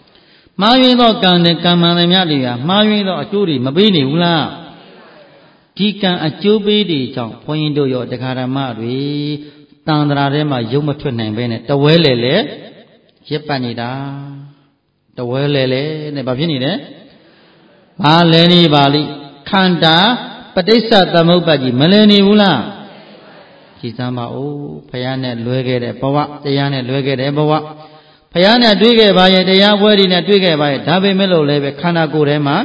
မှားယွင်းသောကံနဲ့ကံမှန်သမျှတွေကမှားယွင်းသောအကျိုးတွေမပေးနေဘူးလားဒီကံအကျိုးပေးတွေကြောင့်ဘုန်းကြီးတို့ရောတရားဓမ္မတွေတန်ត្រာထဲမှာရုပ်မထွက်နိုင်ပဲနဲ့တဝဲလေလေရက်ပတ်နေတာတဝဲလေလေနဲ့ဘာဖြစ်နေလဲဘာလဲနေပါလိခန္ဓာပဋိစ္စသမုပ္ပါဒ်ကြီးမလဲနေဘူးလားကြည်စမ်းပါဦးဘုရားနဲ့လွဲခဲ့တဲ့ဘဝတရားနဲ့လွဲခဲ့တဲ့ဘဝဘုရားနဲ့တွေ့ခဲ့ပါရဲ့တရားပွဲတွေနဲ့တွေ့ခဲ့ပါရဲ့ဒါပေမဲ့လို့လည်းပဲခန္ဓာကိုယ်ထဲမှာ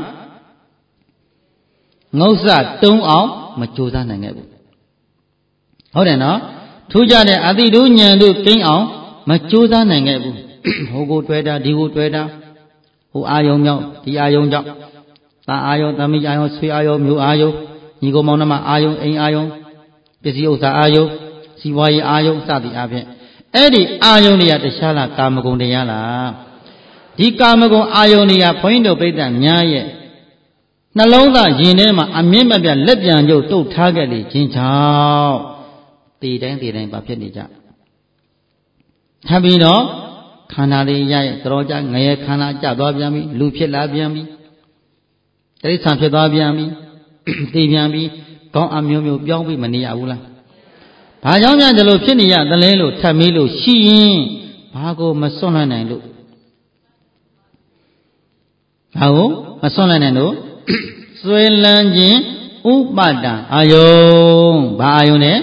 ငုတ်စတုံးအောင်မကြိုးစားနိုင်ခဲ့ဘူးဟုတ်တယ်နော်ထူးခြားတဲ့အတိတို့ဉာဏ်တို့ကိန်းအောင်မကြိုးစားနိုင်ခဲ့ဘူးဟိုကိုတွေ့တာဒီကိုတွေ့တာဟိုအာယုံကြောင့်ဒီအာယုံကြောင့်သာအာယုံသမီးအာယုံဆွေအာယုံမျိုးအာယုံညီကိုမောင်နှမအာယုံအိမ်အာယုံပစ္စည်းဥစ္စာအာယုံစီဝါရေးအာယုံစသည်အပြင်အဲ့ဒီအာယုံတွေကတခြားလားကာမဂုဏ်တရားလားဒီကာမဂုဏ်အာယုံတွေကဘုန်းကြီးတို့ပြိတ္တများရဲ့နှလုံးသားရင်ထဲမှာအမြင့်မပြတ်လက်ပြန်ကျုပ်တုတ်ထားခဲ့လေခြင်းကြောင့်တည်တိုင်းဘာဖြစ်နေကြထပ်ပြီးတော့ခန္ဓာလေးရရဲ့တော်ကြငရဲခန္ဓာကျသွားပြန်ပြီလူဖြစ်လာပြန်ပြီတိရစ္ဆာန်ဖြစ်သွားပြန်ပြီသိပြန်ပြီကောင်းအမျိုးမျိုးပြောင်းပြီးမနေရဘူးလားဘာကြောင့်များဒီလိုဖြစ်နေရသလဲလို့ထပ်မေးလို့ရှိရင်ဘာကိုမစွန့်လွတ်နိုင်လို့ဘာကိုမစွန့်လွတ်နိုင်လို့စွဲလန်းခြင်းဥပါဒံအာယုံဘာအာယုံလဲ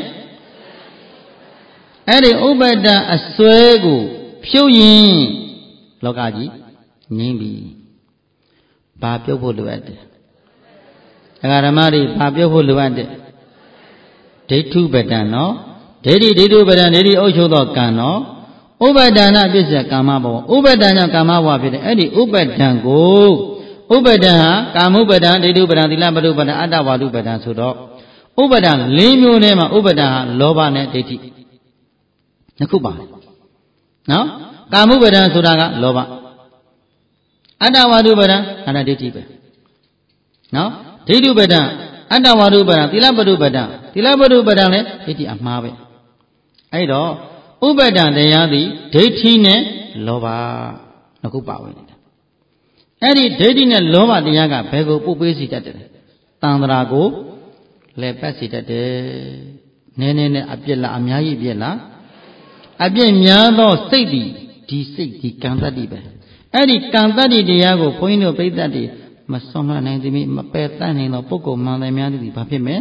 အဲ့ဒီဥပါဒံအစွဲကိုဖြုတ်ရင်လောကကြီးငြိမ့်ပြီဘာပြုတ်ဖို့လိုအပ်တယ်အဂရမတွေဘာပြုတ်ဖို့လိုအပ်တယ်ဒိဋ္ဌုပဒံနော်ဒိဋ္ဌုပဒံဒိဋ္ဌိအုပ်ချုပ်သောကံနော်ဥပါဒနာပစ္စယကာမဘဝဥပါဒနာကာမဘဝဖြစ်တယ်အဲ့ဒီဥပါဒံကိုဥပါဒံဟာကာမုပဒံဒိဋ္ဌုပဒံသီလပတုပဒံအတ္တဝါဒုပဒံဆိုတော့ဥပါဒံ၄မျိုးထဲမှာဥပါဒံဟာလောဘနဲ့ဒိဋ္ဌိနှစ်ခုပါတယ်နော်ကာမုပဒံဆိုတာကလောဘအတ္တဝါဒုပဒံခန္ဓာဒိဋ္ဌိပဲနော်ဒိဋ္ဌုပဒံအတ္တဝါဒုပဒံသီလပတုပဒံသီလပတုပဒံလည်းဒိဋ္ဌိအမှားပဲအဲ့တော့ဥပါဒံတရားသည်ဒိဋ္ဌိနဲ့လောဘနှစ်ခုပါဝင်တယ်အဲ့ဒီဒိဋ္ဌိနဲ့လောဘတရားကဘယ်ကိုပုတ်ပေးစီတတ်တယ်တန်ត្រာကိုလည်းပတ်စီတတ်တယ်နည်းနည်းနဲ့အပြစ်လားအများကြီးပြစ်လားအပြစ်များသောစိတ်ဒီစိတ်ဒီကံတတ္တိပဲအဲ့ဒီကံတတ္တိတရားကိုဘုန်းကြီးတို့ပြိဿတ်တွေမစွန့်လွတ်နိုင်သည်မပယ်တတ်နိုင်သောပုဂ္ဂိုလ်မှန်တယ်များသည်ဘာဖြစ်မလဲ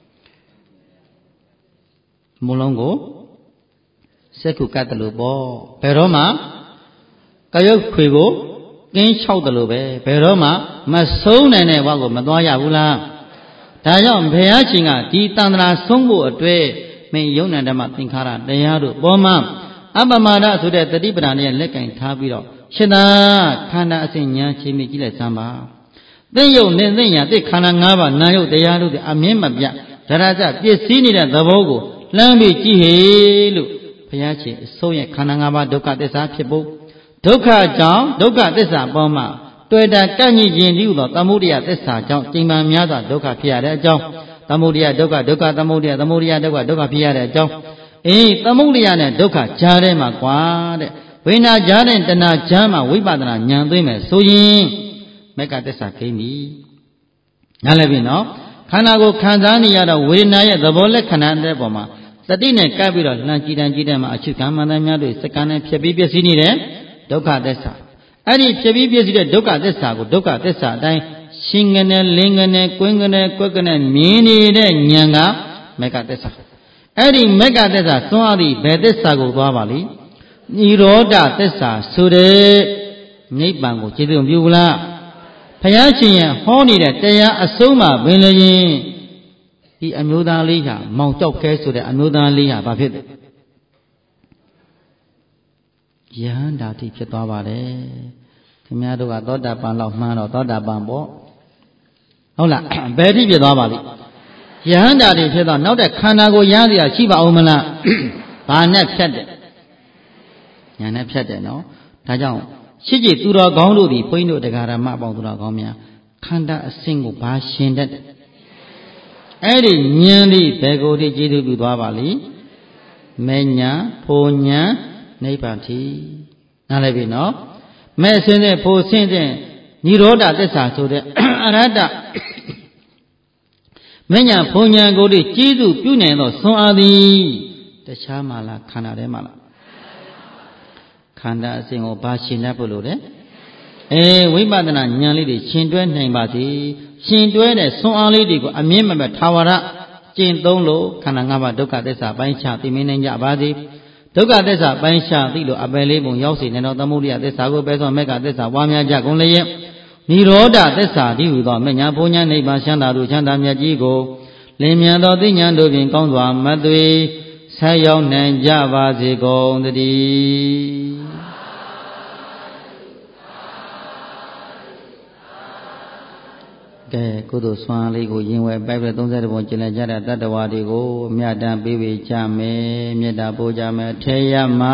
မုံလုံးကိုစက္ခုကတ်တယ်လို့ပေါ့ဘယ်တော့မှကရုတ်ခွေကိုကင်းလျှောက်တယ်လို့ပဲဘယ်တော့မှမဆုံးနိုင်တဲ့ဘဝကိုမသွားရဘူးလားဒါကြောင့်ဘုရားရှင်ကဒီတန်ត្រာဆုံးဖို့အတွက်မင်းယုံနာဓမ္မသင်္ခါရတရားတို့ပေါ်မှာအပမဒဆိုတဲ့တတိပဒံနဲ့လက်ကင်ထားပြီးတော့ရှင်သာခန္ဓာအစဉ်ဉာဏ်ချင်းမြကြည့်လိုက်စမ်းပါသိယုံနဲ့သိညာသိခန္ဓာ၅ပါးနာယုတ်တရားတို့အမြင့်မပြဒရကြပြည့်စည်နေတဲ့သဘောကိုလှမ်းပြီးကြည့်ဟေလို့ဘုရားရှင်အဆုံးရဲ့ခန္ဓာ၅ပါးဒုက္ခသစ္စာဖြစ်ဖို့ဒုက္ခကြောင့်ဒုက္ခသစ္စာပေါ်မှာတွေ့တာကန့်ညစ်ခြင်းဒီဟုသောသမုဒယသစ္စာကြောင့်ကျိန်ပံများစွာဒုက္ခဖြစ်ရတဲ့အကြောင်းသမုဒယဒုက္ခဒုက္ခသမုဒယသမုဒယဒုက္ခဒုက္ခဖြစ်ရတဲ့အကြောင်းသမုဒယနဲ့ဒုက္ခကြားထဲမှာကွာတဲ့ဝိညာဉ်ကြားတဲ့တဏှာကြားမှာဝိပဿနာဉာဏ်သိမယ်ဆိုရင်မေကသစ္စာခိမ့်ပြီနားလည်ပြီနော်ခန္ဓာကိုခံစားနေရတော့ဝေဒနာရဲ့သဘောလက္ခဏာတဲ့ပုံမှာတတိနဲ့ကပ်ပြီးတော့လှမ်းကြည့်တဲ့မှာအချုပ်ကံမှန်တယ်များတွေစက္ကန့်နဲ့ဖြစ်ပြီးပြည့်စည်နေတဲ့ဒုက္ခသစ္စာအဲ့ဒီဖြစ်ပြီးပြည့်စည်တဲ့ဒုက္ခသစ္စာကိုဒုက္ခသစ္စာအတိုင်းရှင်းကနေလင်းကနေကွင်းကနေကွက်ကနေမြင်နေတဲ့ဉာဏ်ကမေကသစ္စာအဲ့ဒီမေကသစ္စာသွန်အားသည့်ဘယ်သစ္စာကိုသွားပါလိနိရောဓသစ္စာဆိုတဲ့နိဗ္ဗာန်ကိုကျေသိမပြုဘူးလားဘုရားရှင်ရဲ့ဟောနေတဲ့တရားအဆုံးမှာပင်လျင်ဒီအမျိုးသားလေးဟာမောင်ကြောက်ခဲဆိုတဲ့အမျိုးသားလေးဟာဘာဖြစ်လဲယဟန္တာတိဖြစ်သွားပါတယ်ခင်ဗျားတို့ကသောတာပန်လောက်မှန်းတော့သောတာပန်ပေါ့ဟုတ်လားဘယ်တိဖြစ်သွားပါလိမ့်ယဟန္တာတိဖြစ်တော့နောက်တဲ့ခန္ဓာကိုရရရရှိပါအောင်မလားဘာနဲ့ဖြတ်တယ်ညာနဲ့ဖြတ်တယ်နော်ဒါကြောင့်ရှိကြည်သူတော်ကောင်းတို့ဒီဘုန်းကြီးတို့တရားဓမ္မပေါင်းသူတော်ကောင်းများခန္ဓာအစဉ်ကိုဘာရှင်တတ်တယ်အဲ့ဒီဉာဏ်ဒီဘယ်ကိုဒီကျေးဇူးပြုသွားပါလိမ့်မေညာဖိုညာနိဗ္ဗာန်တိနားလည်ပြီနော်မဲ့ဆင်းတဲ့ဖိုဆင်းတဲ့និရောဓသစ္စာဆိုတဲ့အရဟတမညာဘုံညာကိုတိကျေးဇူးပြုနိုင်သောဆွမ်းအားသည်တခြားမှလားခန္ဓာထဲမှလားခန္ဓာအစဉ်ကိုဘာရှင်းတတ်ဖို့လို့လဲဝိပဿနာဉာဏ်လေးတွေရှင်တွဲနိုင်ပါစေရှင်တွဲတဲ့ဆွမ်းအားလေးတွေကိုအမြင့်မဲ့ထာဝရကျင့်သုံးလို့ခန္ဓာ၅ပါးဒုက္ခသစ္စာပိုင်းခြားသိမနိုင်ကြပါစေဒုက္ခသစ္စာပိုင်းခြားသိလို့အပယ်လေးပုံရောက်စေနိုင်သောသမုဒိယသစ္စာကိုပဲသောမေဃသစ္စာပွားများကြကုန်လျက်နိရောဓသစ္စာတည်းဟူသောမညာဘုံညာနိဗ္ဗာန်ချမ်းသာတို့ချမ်းသာမြတ်ကြီးကိုလင်းမြန်သောသိဉာဏ်တို့ဖြင့်ကောင်းစွာမသွေဆက်ရောက်နိုင်ကြပါစေကုန်သတည်းကဲကုသိုလ်ဆွမ်းလေးကိုရင်ဝယ်ပိုက်ပဲ30ပုံကျင်လည်ကြတဲ့တတ္တဝါတွေကိုမြတ်တမ်းပေးပေးကြမယ်မေတ္တာပို့ကြမယ်ထေရမှာ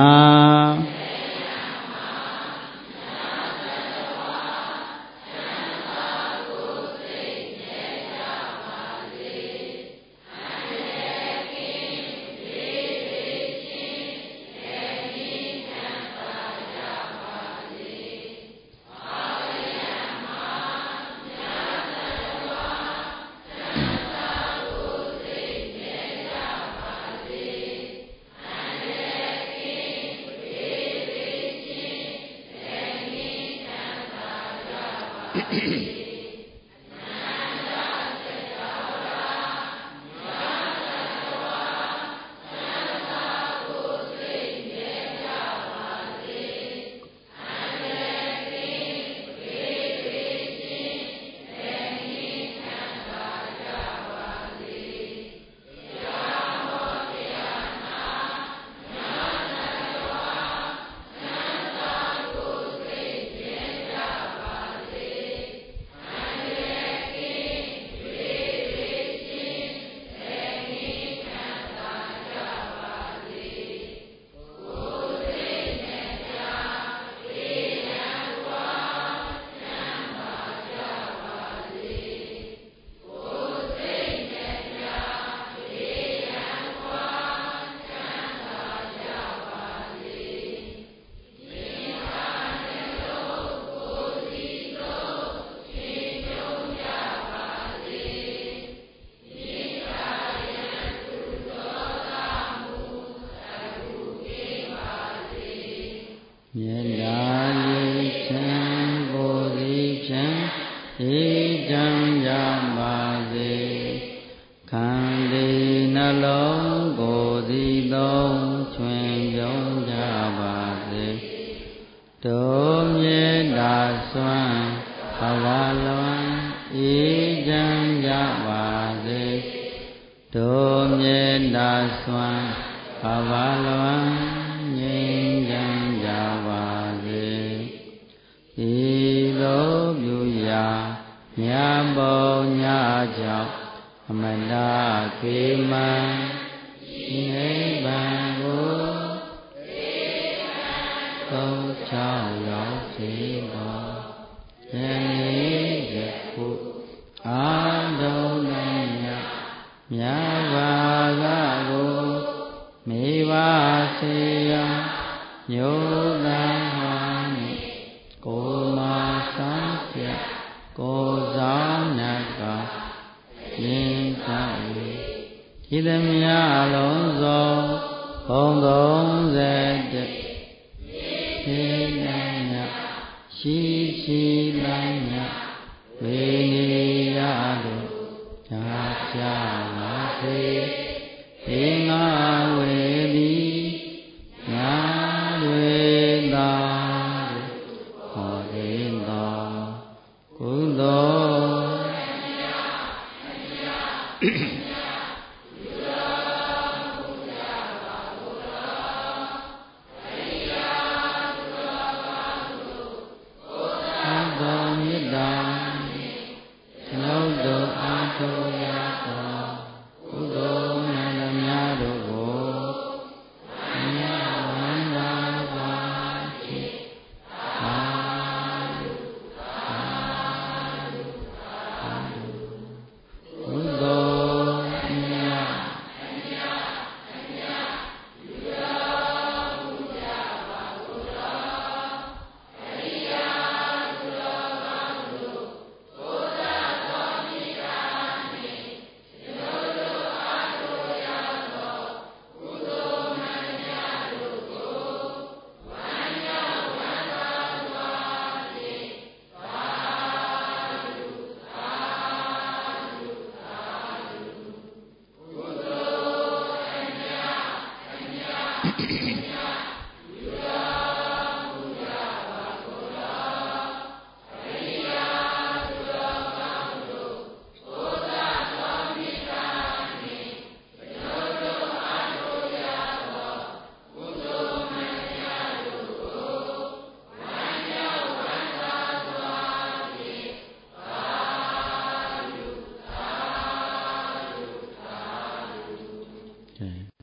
။